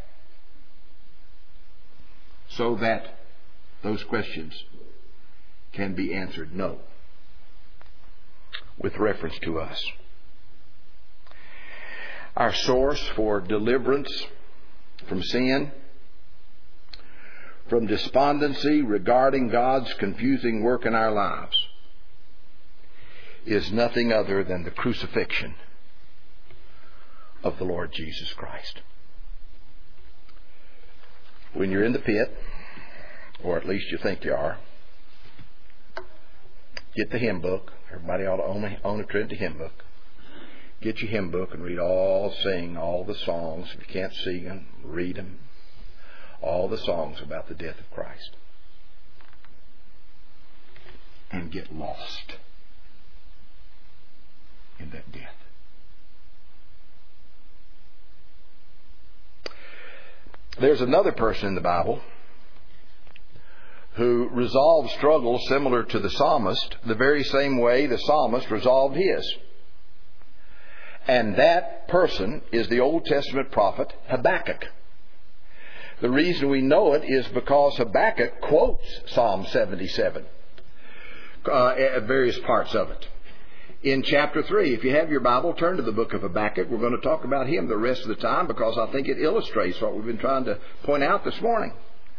So that those questions can be answered no with reference to us. Our source for deliverance from sin, from despondency regarding God's confusing work in our lives, is nothing other than the crucifixion of the Lord Jesus Christ. When you're in the pit, or at least you think you are, get the hymn book. Everybody ought to own a, own a Trinity hymn book. Get your hymn book and read all, sing all the songs. If you can't sing them, read them. All the songs about the death of Christ. And get lost in that death. There's another person in the Bible who resolved struggles similar to the psalmist the very same way the psalmist resolved his. And that person is the Old Testament prophet Habakkuk. The reason we know it is because Habakkuk quotes Psalm seventy-seven, uh, at various parts of it. In chapter three, if you have your Bible, turn to the book of Habakkuk. We're going to talk about him the rest of the time because I think it illustrates what we've been trying to point out this morning.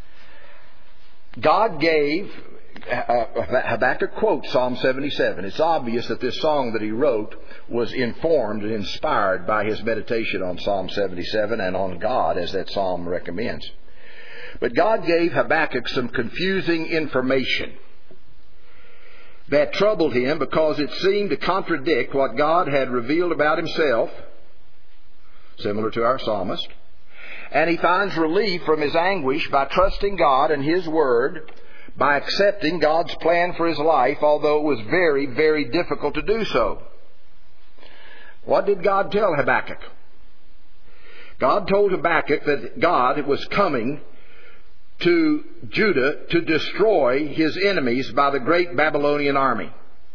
God gave, uh, Habakkuk quotes Psalm seventy-seven. It's obvious that this song that he wrote was informed and inspired by his meditation on Psalm seventy-seven and on God, as that psalm recommends. But God gave Habakkuk some confusing information that troubled him because it seemed to contradict what God had revealed about Himself, similar to our psalmist, And he finds relief from his anguish by trusting God and His Word, by accepting God's plan for his life, although it was very, very difficult to do so. What did God tell Habakkuk? God told Habakkuk that God was coming to Judah to destroy his enemies by the great Babylonian army.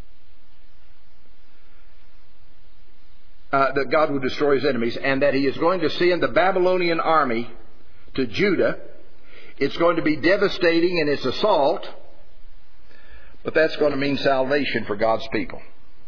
Uh, that God would destroy his enemies, and that He is going to send the Babylonian army to Judah. It's going to be devastating in its assault, but that's going to mean salvation for God's people.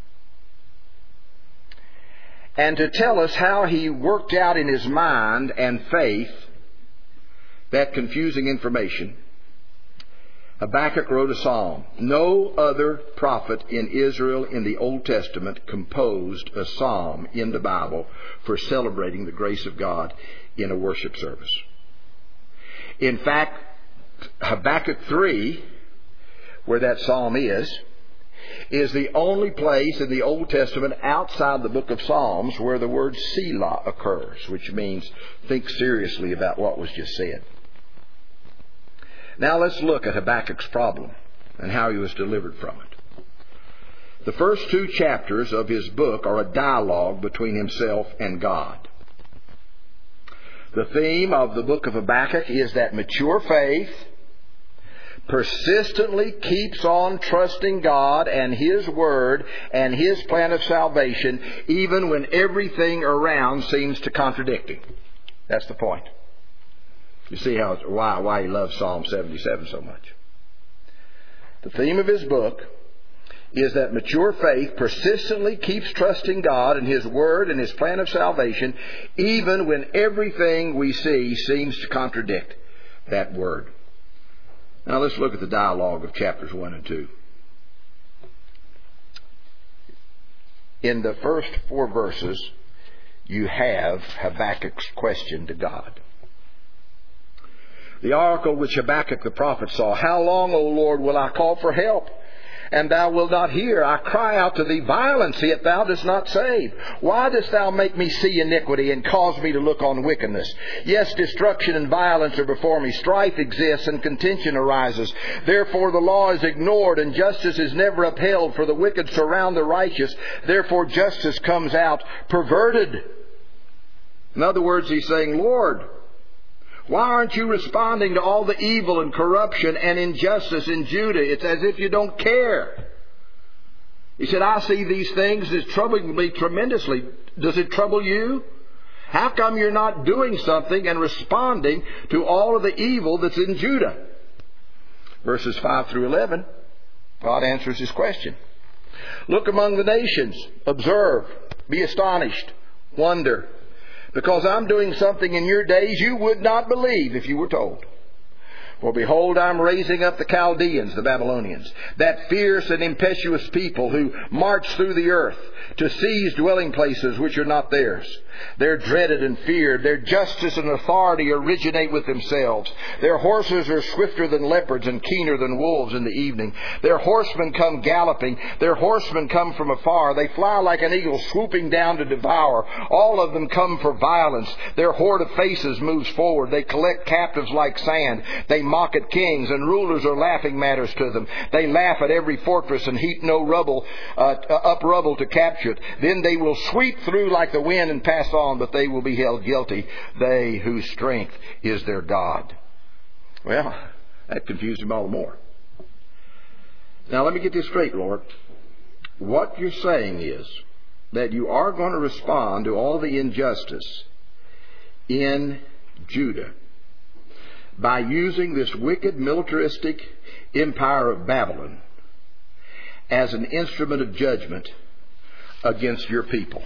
And to tell us how He worked out in his mind and faith that confusing information, Habakkuk wrote a psalm. No other prophet in Israel in the Old Testament composed a psalm in the Bible for celebrating the grace of God in a worship service. In fact, Habakkuk three, where that psalm is, is the only place in the Old Testament outside the book of Psalms where the word Selah occurs, which means think seriously about what was just said. Now let's look at Habakkuk's problem and how he was delivered from it. The first two chapters of his book are a dialogue between himself and God. The theme of the book of Habakkuk is that mature faith persistently keeps on trusting God and His Word and His plan of salvation, even when everything around seems to contradict Him. That's the point. You see how why why he loves Psalm seventy-seven so much. The theme of his book is that mature faith persistently keeps trusting God and His Word and His plan of salvation, even when everything we see seems to contradict that Word. Now let's look at the dialogue of chapters one and two. In the first four verses, you have Habakkuk's question to God. The oracle which Habakkuk the prophet saw. How long, O Lord, will I call for help, and Thou wilt not hear? I cry out to Thee violence, yet Thou dost not save. Why dost Thou make me see iniquity, and cause me to look on wickedness? Yes, destruction and violence are before me. Strife exists, and contention arises. Therefore the law is ignored, and justice is never upheld. For the wicked surround the righteous. Therefore justice comes out perverted. In other words, he's saying, Lord, why aren't you responding to all the evil and corruption and injustice in Judah? It's as if you don't care. He said, I see these things as troubling me tremendously. Does it trouble you? How come you're not doing something and responding to all of the evil that's in Judah? Verses five through eleven, God answers his question. Look among the nations, observe, be astonished, wonder. Because I'm doing something in your days you would not believe if you were told. For behold, I'm raising up the Chaldeans, the Babylonians, that fierce and impetuous people who march through the earth to seize dwelling places which are not theirs. They're dreaded and feared. Their justice and authority originate with themselves. Their horses are swifter than leopards and keener than wolves in the evening. Their horsemen come galloping. Their horsemen come from afar. They fly like an eagle swooping down to devour. All of them come for violence. Their horde of faces moves forward. They collect captives like sand. They mock at kings, and rulers are laughing matters to them. They laugh at every fortress and heap no rubble, uh, up rubble to capture it. Then they will sweep through like the wind and pass on, but they will be held guilty, they whose strength is their God. Well, that confused him all the more. Now let me get this straight, Lord. What you're saying is that you are going to respond to all the injustice in Judah by using this wicked militaristic empire of Babylon as an instrument of judgment against your people.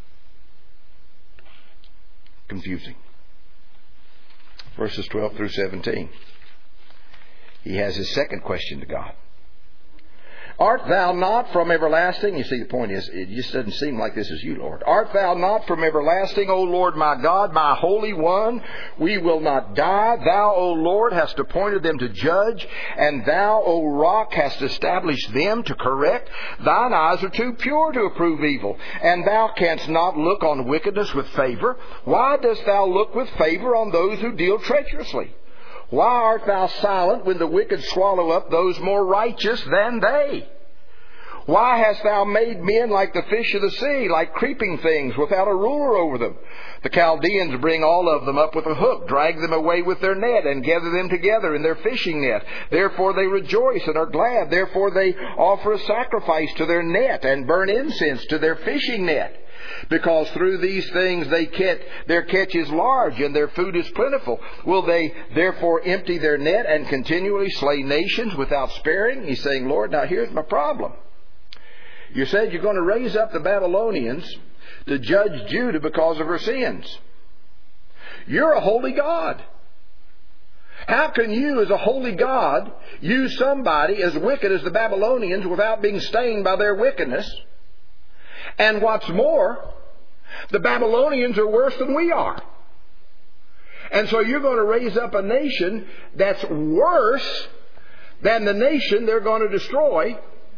Confusing. Verses twelve through seventeen. He has his second question to God. Art thou not from everlasting? You see, the point is, it just doesn't seem like this is you, Lord. Art thou not from everlasting, O Lord my God, my Holy One? We will not die. Thou, O Lord, hast appointed them to judge, and thou, O Rock, hast established them to correct. Thine eyes are too pure to approve evil, and thou canst not look on wickedness with favor. Why dost thou look with favor on those who deal treacherously? Why art thou silent when the wicked swallow up those more righteous than they? Why hast thou made men like the fish of the sea, like creeping things without a ruler over them? The Chaldeans bring all of them up with a hook, drag them away with their net, and gather them together in their fishing net. Therefore they rejoice and are glad. Therefore they offer a sacrifice to their net, and burn incense to their fishing net. Because through these things they catch, their catch is large and their food is plentiful. Will they therefore empty their net and continually slay nations without sparing? He's saying, Lord, now here's my problem. You said you're going to raise up the Babylonians to judge Judah because of her sins. You're a holy God. How can you, as a holy God, use somebody as wicked as the Babylonians without being stained by their wickedness? And what's more, the Babylonians are worse than we are. And so you're going to raise up a nation that's worse than the nation they're going to destroy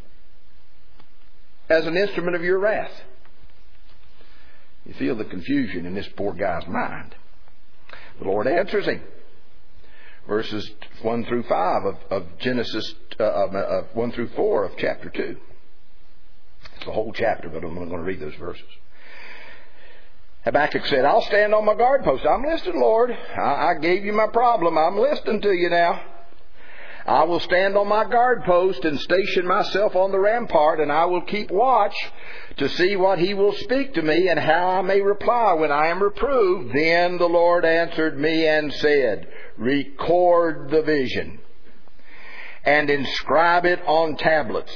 as an instrument of your wrath. You feel the confusion in this poor guy's mind. The Lord answers him. Verses one through five of, of Genesis, uh, uh, one through four of chapter two. It's the whole chapter, but I'm going to read those verses. Habakkuk said, I'll stand on my guard post. I'm listening, Lord. I, I gave you my problem. I'm listening to you now. I will stand on my guard post and station myself on the rampart, and I will keep watch to see what he will speak to me and how I may reply when I am reproved. Then the Lord answered me and said, record the vision and inscribe it on tablets,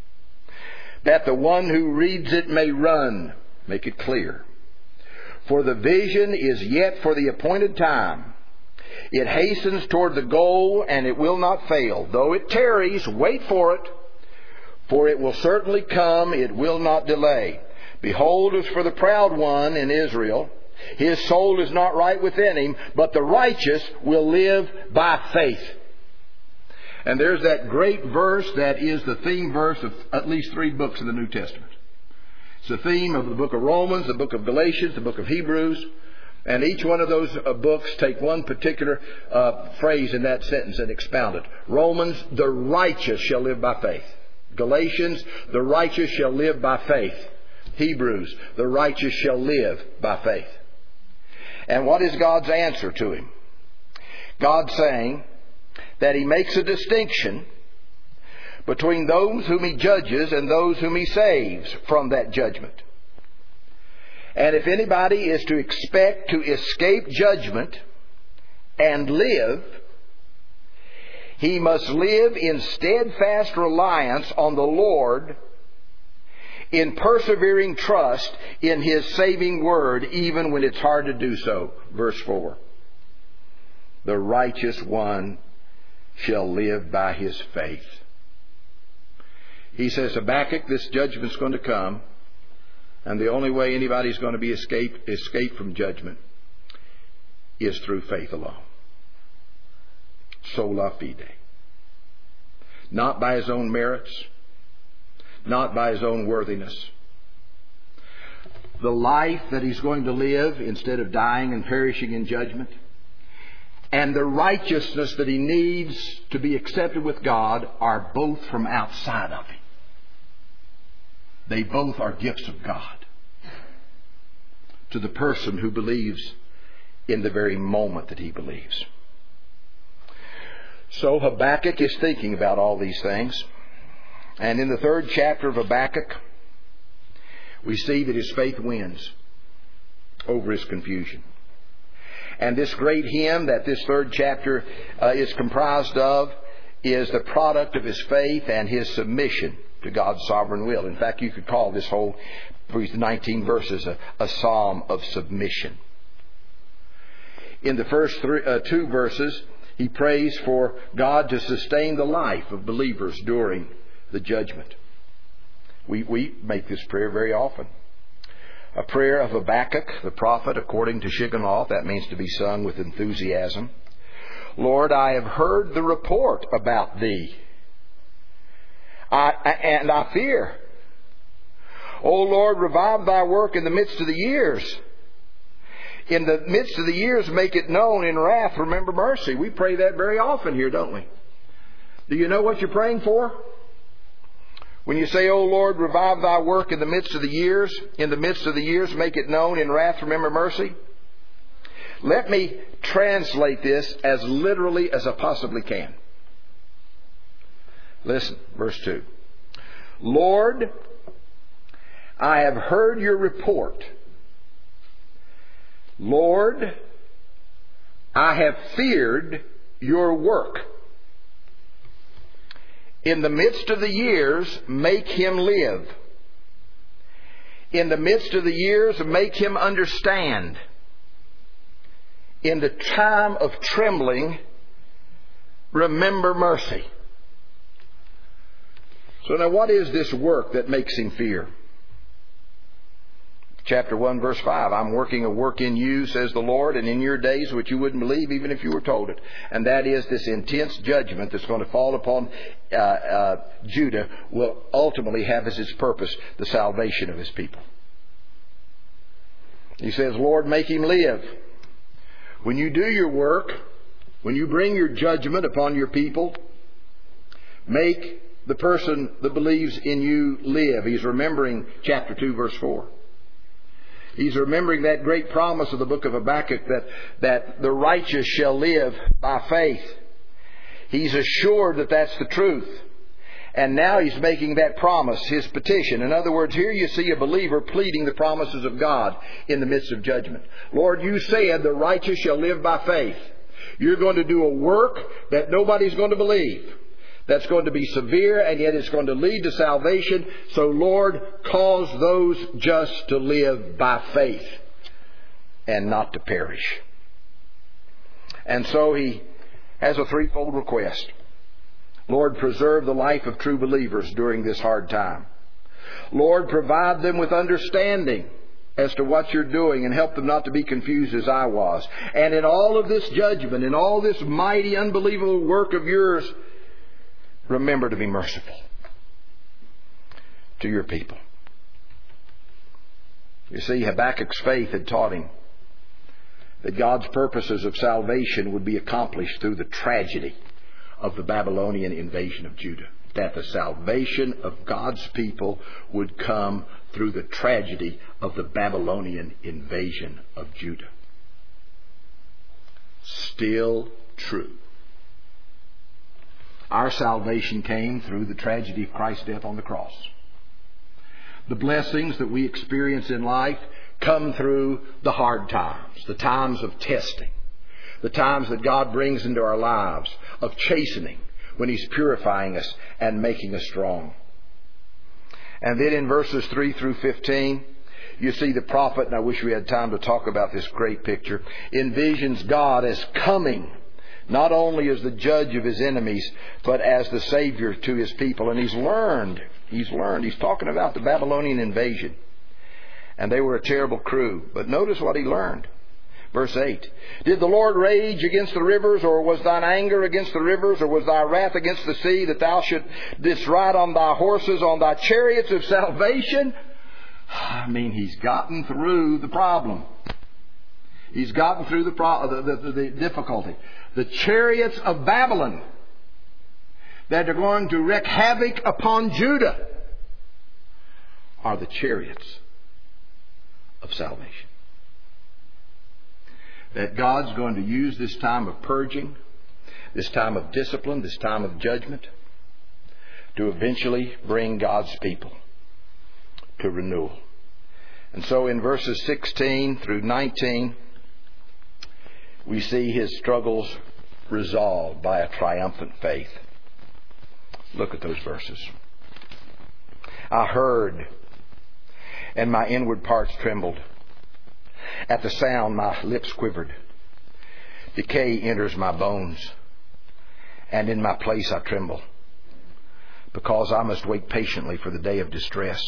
that the one who reads it may run. Make it clear. For the vision is yet for the appointed time. It hastens toward the goal, and it will not fail. Though it tarries, wait for it, for it will certainly come, it will not delay. Behold, as for the proud one in Israel, his soul is not right within him, but the righteous will live by faith. And there's that great verse that is the theme verse of at least three books in the New Testament. It's the theme of the book of Romans, the book of Galatians, the book of Hebrews. And each one of those uh, books take one particular uh, phrase in that sentence and expound it. Romans, the righteous shall live by faith. Galatians, the righteous shall live by faith. Hebrews, the righteous shall live by faith. And what is God's answer to him? God's saying that he makes a distinction between those whom he judges and those whom he saves from that judgment. And if anybody is to expect to escape judgment and live, he must live in steadfast reliance on the Lord, in persevering trust in his saving word, even when it's hard to do so. Verse four. The righteous one shall live by his faith. He says, Habakkuk, this judgment's going to come. And the only way anybody's going to be escape, escape from judgment is through faith alone. Sola fide. Not by his own merits. Not by his own worthiness. The life that he's going to live instead of dying and perishing in judgment, and the righteousness that he needs to be accepted with God are both from outside of him. They both are gifts of God to the person who believes in the very moment that he believes. So Habakkuk is thinking about all these things. And in the third chapter of Habakkuk, we see that his faith wins over his confusion. And this great hymn that this third chapter uh, is comprised of is the product of his faith and his submission to God's sovereign will. In fact, you could call this whole nineteen verses a, a psalm of submission. In the first three, uh, two verses, he prays for God to sustain the life of believers during the judgment. We, we make this prayer very often. A prayer of Habakkuk, the prophet, according to Shigionoth, that means to be sung with enthusiasm. Lord, I have heard the report about Thee, I, and I fear. O Lord, revive Thy work in the midst of the years. In the midst of the years, make it known. In wrath, remember mercy. We pray that very often here, don't we? Do you know what you're praying for? When you say, O Lord, revive Thy work in the midst of the years, in the midst of the years, make it known. In wrath, remember mercy. Let me translate this as literally as I possibly can. Listen, verse two. Lord, I have heard Your report. Lord, I have feared Your work. In the midst of the years, make him live. In the midst of the years, make him understand. In the time of trembling, remember mercy. So now what is this work that makes him fear? Chapter one, verse five. I'm working a work in you, says the Lord, and in your days which you wouldn't believe even if you were told it. And that is this intense judgment that's going to fall upon uh, uh, Judah will ultimately have as its purpose the salvation of His people. He says, Lord, make him live. When you do your work, when you bring your judgment upon your people, make the person that believes in you live. He's remembering chapter two, verse four. He's remembering that great promise of the book of Habakkuk that, that the righteous shall live by faith. He's assured that that's the truth. And now he's making that promise his petition. In other words, here you see a believer pleading the promises of God in the midst of judgment. Lord, you said the righteous shall live by faith. You're going to do a work that nobody's going to believe. That's going to be severe, and yet it's going to lead to salvation. So, Lord, cause those just to live by faith and not to perish. And so he has a threefold request. Lord, preserve the life of true believers during this hard time. Lord, provide them with understanding as to what You're doing and help them not to be confused as I was. And in all of this judgment, in all this mighty, unbelievable work of Yours, remember to be merciful to Your people. You see, Habakkuk's faith had taught him that God's purposes of salvation would be accomplished through the tragedy of the Babylonian invasion of Judah. That the salvation of God's people would come through the tragedy of the Babylonian invasion of Judah. Still true. Our salvation came through the tragedy of Christ's death on the cross. The blessings that we experience in life come through the hard times, the times of testing, the times that God brings into our lives of chastening when He's purifying us and making us strong. And then in verses three through fifteen, you see the prophet, and I wish we had time to talk about this great picture, envisions God as coming not only as the judge of His enemies, but as the Savior to His people. And He's learned, He's learned, He's talking about the Babylonian invasion. And they were a terrible crew. But notice what he learned. Verse eight. Did the Lord rage against the rivers, or was Thine anger against the rivers, or was Thy wrath against the sea, that Thou shouldst ride on Thy horses, on Thy chariots of salvation? I mean, he's gotten through the problem. He's gotten through the, pro- the, the, the difficulty. The chariots of Babylon that are going to wreak havoc upon Judah are the chariots of salvation. That God's going to use this time of purging, this time of discipline, this time of judgment, to eventually bring God's people to renewal. And so in verses sixteen through nineteen, we see his struggles resolved by a triumphant faith. Look at those verses. I heard, and my inward parts trembled. At the sound, my lips quivered. Decay enters my bones, and in my place I tremble. because I must wait patiently for the day of distress,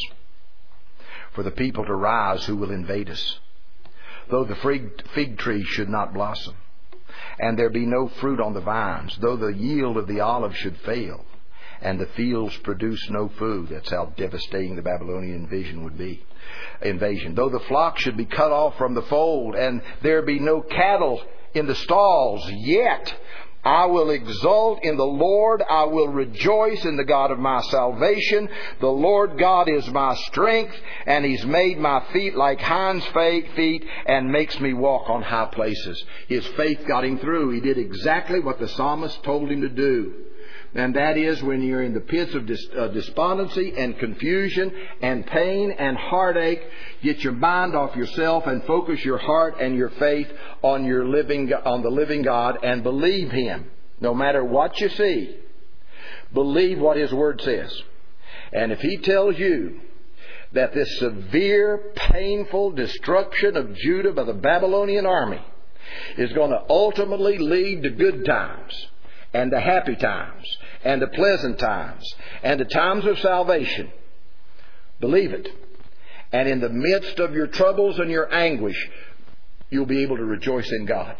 for the people to rise who will invade us. Though the fig, fig tree should not blossom, and there be no fruit on the vines, though the yield of the olive should fail, and the fields produce no food. That's how devastating the Babylonian invasion would be. Invasion. Though the flock should be cut off from the fold, and there be no cattle in the stalls, yet I will exult in the Lord. I will rejoice in the God of my salvation. The Lord God is my strength, and He's made my feet like hinds' feet and makes me walk on high places. His faith got him through. He did exactly what the psalmist told him to do. And that is, when you're in the pits of dis- uh, despondency and confusion and pain and heartache, get your mind off yourself and focus your heart and your faith on your living, on the living God, and believe Him. No matter what you see, believe what His Word says. And if He tells you that this severe, painful destruction of Judah by the Babylonian army is going to ultimately lead to good times, and to happy times, and to pleasant times, and to times of salvation, believe it. And in the midst of your troubles and your anguish, you'll be able to rejoice in God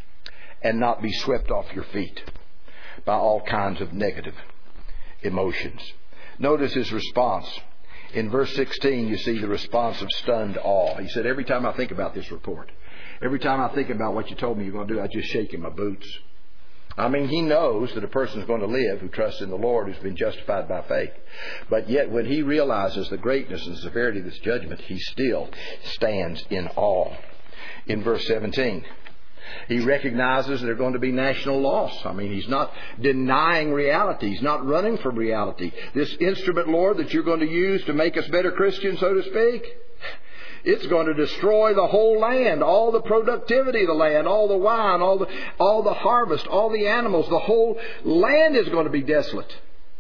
and not be swept off your feet by all kinds of negative emotions. Notice his response. In verse sixteen, you see the response of stunned awe. He said, every time I think about this report, every time I think about what you told me you're going to do, I just shake in my boots. I mean, he knows that a person is going to live who trusts in the Lord, who's been justified by faith. But yet when he realizes the greatness and severity of this judgment, he still stands in awe. In verse seventeen, he recognizes there are going to be national loss. I mean, he's not denying reality. He's not running from reality. This instrument, Lord, that you're going to use to make us better Christians, so to speak, it's going to destroy the whole land, all the productivity of the land, all the wine, all the, all the harvest, all the animals. The whole land is going to be desolate.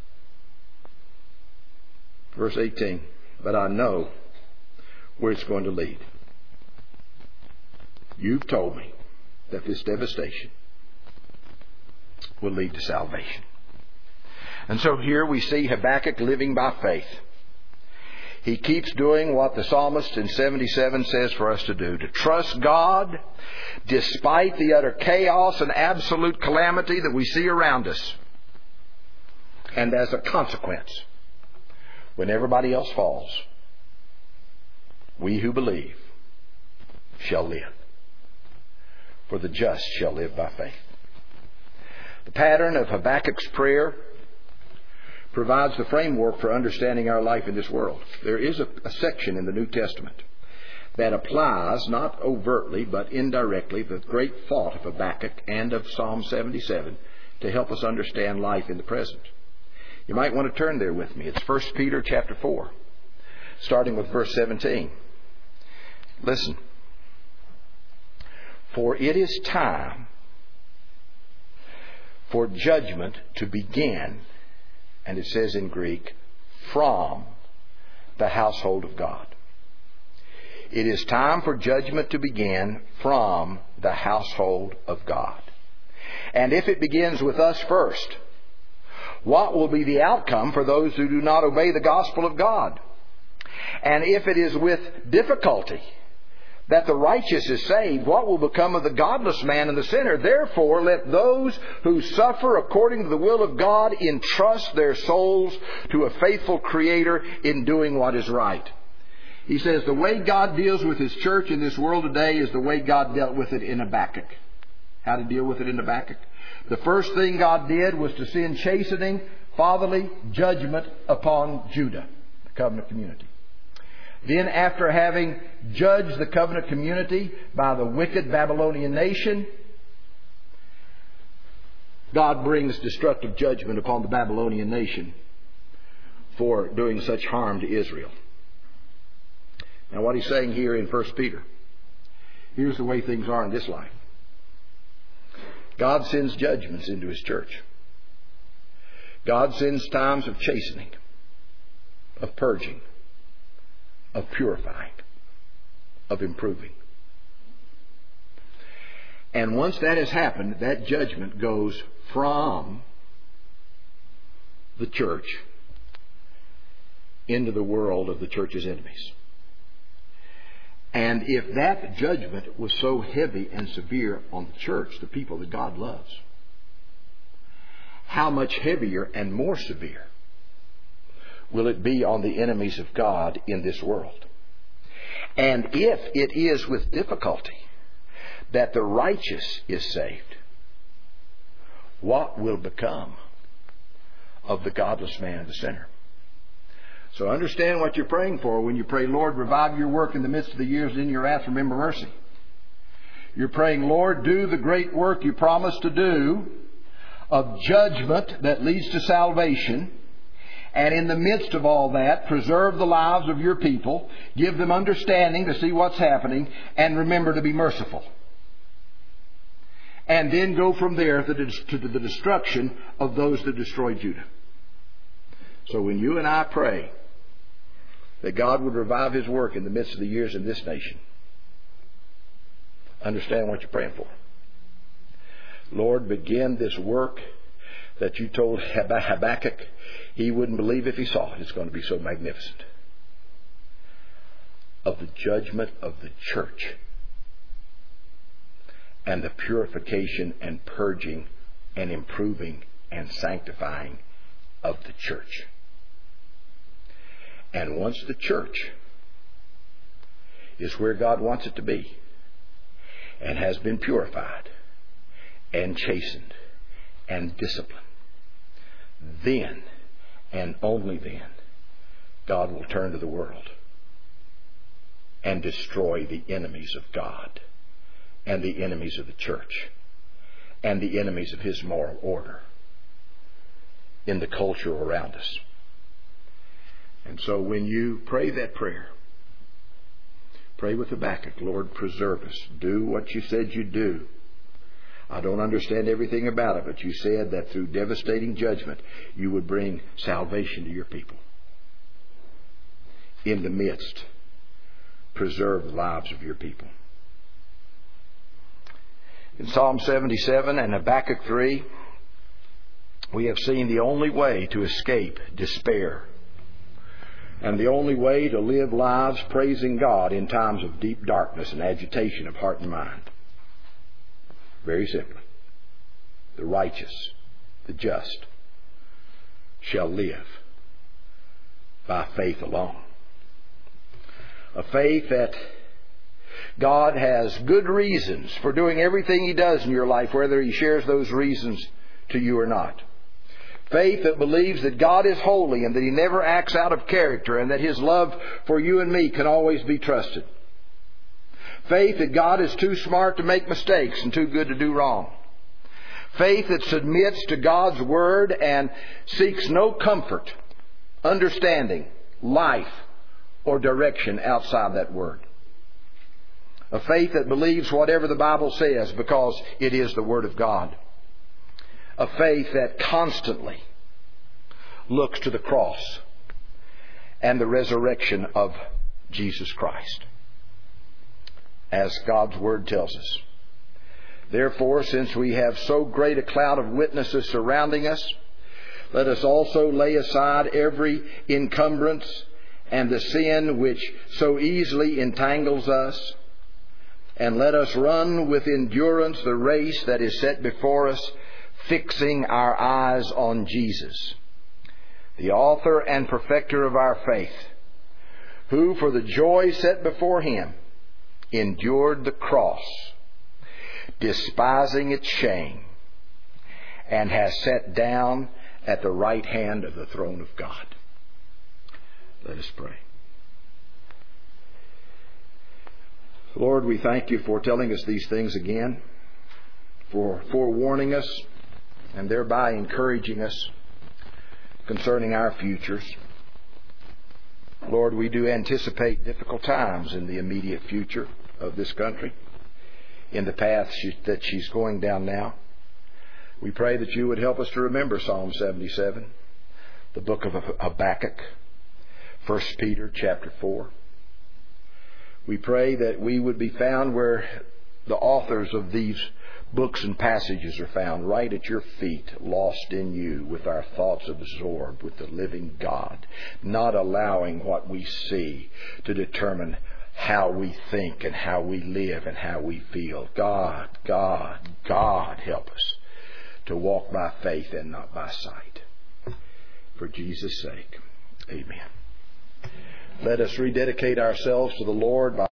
Verse eighteen, but I know where it's going to lead. You've told me that this devastation will lead to salvation. And so here we see Habakkuk living by faith. He keeps doing what the psalmist in seventy-seven says for us to do, to trust God despite the utter chaos and absolute calamity that we see around us. And as a consequence, when everybody else falls, we who believe shall live. For the just shall live by faith. The pattern of Habakkuk's prayer provides the framework for understanding our life in this world. There is a, a section in the New Testament that applies, not overtly but indirectly, the great thought of Habakkuk and of Psalm seventy-seven to help us understand life in the present. You might want to turn there with me. It's First Peter chapter four, starting with verse seventeen. Listen. For it is time for judgment to begin, and it says in Greek, from the household of God. It is time for judgment to begin from the household of God. And if it begins with us first, what will be the outcome for those who do not obey the gospel of God? And if it is with difficulty that the righteous is saved, what will become of the godless man and the sinner? Therefore, let those who suffer according to the will of God entrust their souls to a faithful Creator in doing what is right. He says the way God deals with His church in this world today is the way God dealt with it in Habakkuk. How to deal with it in Habakkuk? The first thing God did was to send chastening, fatherly judgment upon Judah, the covenant community. Then, after having judged the covenant community by the wicked Babylonian nation, God brings destructive judgment upon the Babylonian nation for doing such harm to Israel. Now, what he's saying here in First Peter, here's the way things are in this life. God sends judgments into His church. God sends times of chastening, of purging, of purifying, of improving. And once that has happened, that judgment goes from the church into the world of the church's enemies. And if that judgment was so heavy and severe on the church, the people that God loves, how much heavier and more severe will it be on the enemies of God in this world? And if it is with difficulty that the righteous is saved, what will become of the godless man and the sinner? So understand what you're praying for when you pray, Lord, revive your work in the midst of the years, in your wrath, remember mercy. You're praying, Lord, do the great work you promised to do of judgment that leads to salvation. And in the midst of all that, preserve the lives of your people, give them understanding to see what's happening, and remember to be merciful. And then go from there to the destruction of those that destroyed Judah. So when you and I pray that God would revive His work in the midst of the years in this nation, understand what you're praying for. Lord, begin this work that you told Habakkuk he wouldn't believe if he saw it. It's going to be so magnificent. Of the judgment of the church and the purification and purging and improving and sanctifying of the church. And once the church is where God wants it to be and has been purified and chastened and disciplined, then and only then God will turn to the world and destroy the enemies of God and the enemies of the church and the enemies of His moral order in the culture around us. And so when you pray that prayer, pray with Habakkuk, Lord, preserve us. Do what you said you'd do. I don't understand everything about it, but you said that through devastating judgment, you would bring salvation to your people. In the midst, preserve the lives of your people. In Psalm seventy-seven and Habakkuk three, we have seen the only way to escape despair and the only way to live lives praising God in times of deep darkness and agitation of heart and mind. Very simply, the righteous, the just, shall live by faith alone. A faith that God has good reasons for doing everything He does in your life, whether He shares those reasons to you or not. Faith that believes that God is holy and that He never acts out of character and that His love for you and me can always be trusted. Faith that God is too smart to make mistakes and too good to do wrong. Faith that submits to God's Word and seeks no comfort, understanding, life, or direction outside that Word. A faith that believes whatever the Bible says because it is the Word of God. A faith that constantly looks to the cross and the resurrection of Jesus Christ. As God's Word tells us. Therefore, since we have so great a cloud of witnesses surrounding us, let us also lay aside every encumbrance and the sin which so easily entangles us, and let us run with endurance the race that is set before us, fixing our eyes on Jesus, the author and perfecter of our faith, who for the joy set before Him endured the cross, despising its shame, and has sat down at the right hand of the throne of God. Let us pray. Lord, we thank You for telling us these things again, for forewarning us and thereby encouraging us concerning our futures. Lord, we do anticipate difficult times in the immediate future of this country, in the path she, that she's going down now. We pray that You would help us to remember Psalm seventy-seven, the book of Habakkuk, First Peter chapter four. We pray that we would be found where the authors of these Books and passages are found right at your feet, lost in you, with our thoughts absorbed with the living God, not allowing what we see to determine how we think and how we live and how we feel. God, God, God, help us to walk by faith and not by sight. For Jesus' sake, amen. Let us rededicate ourselves to the Lord by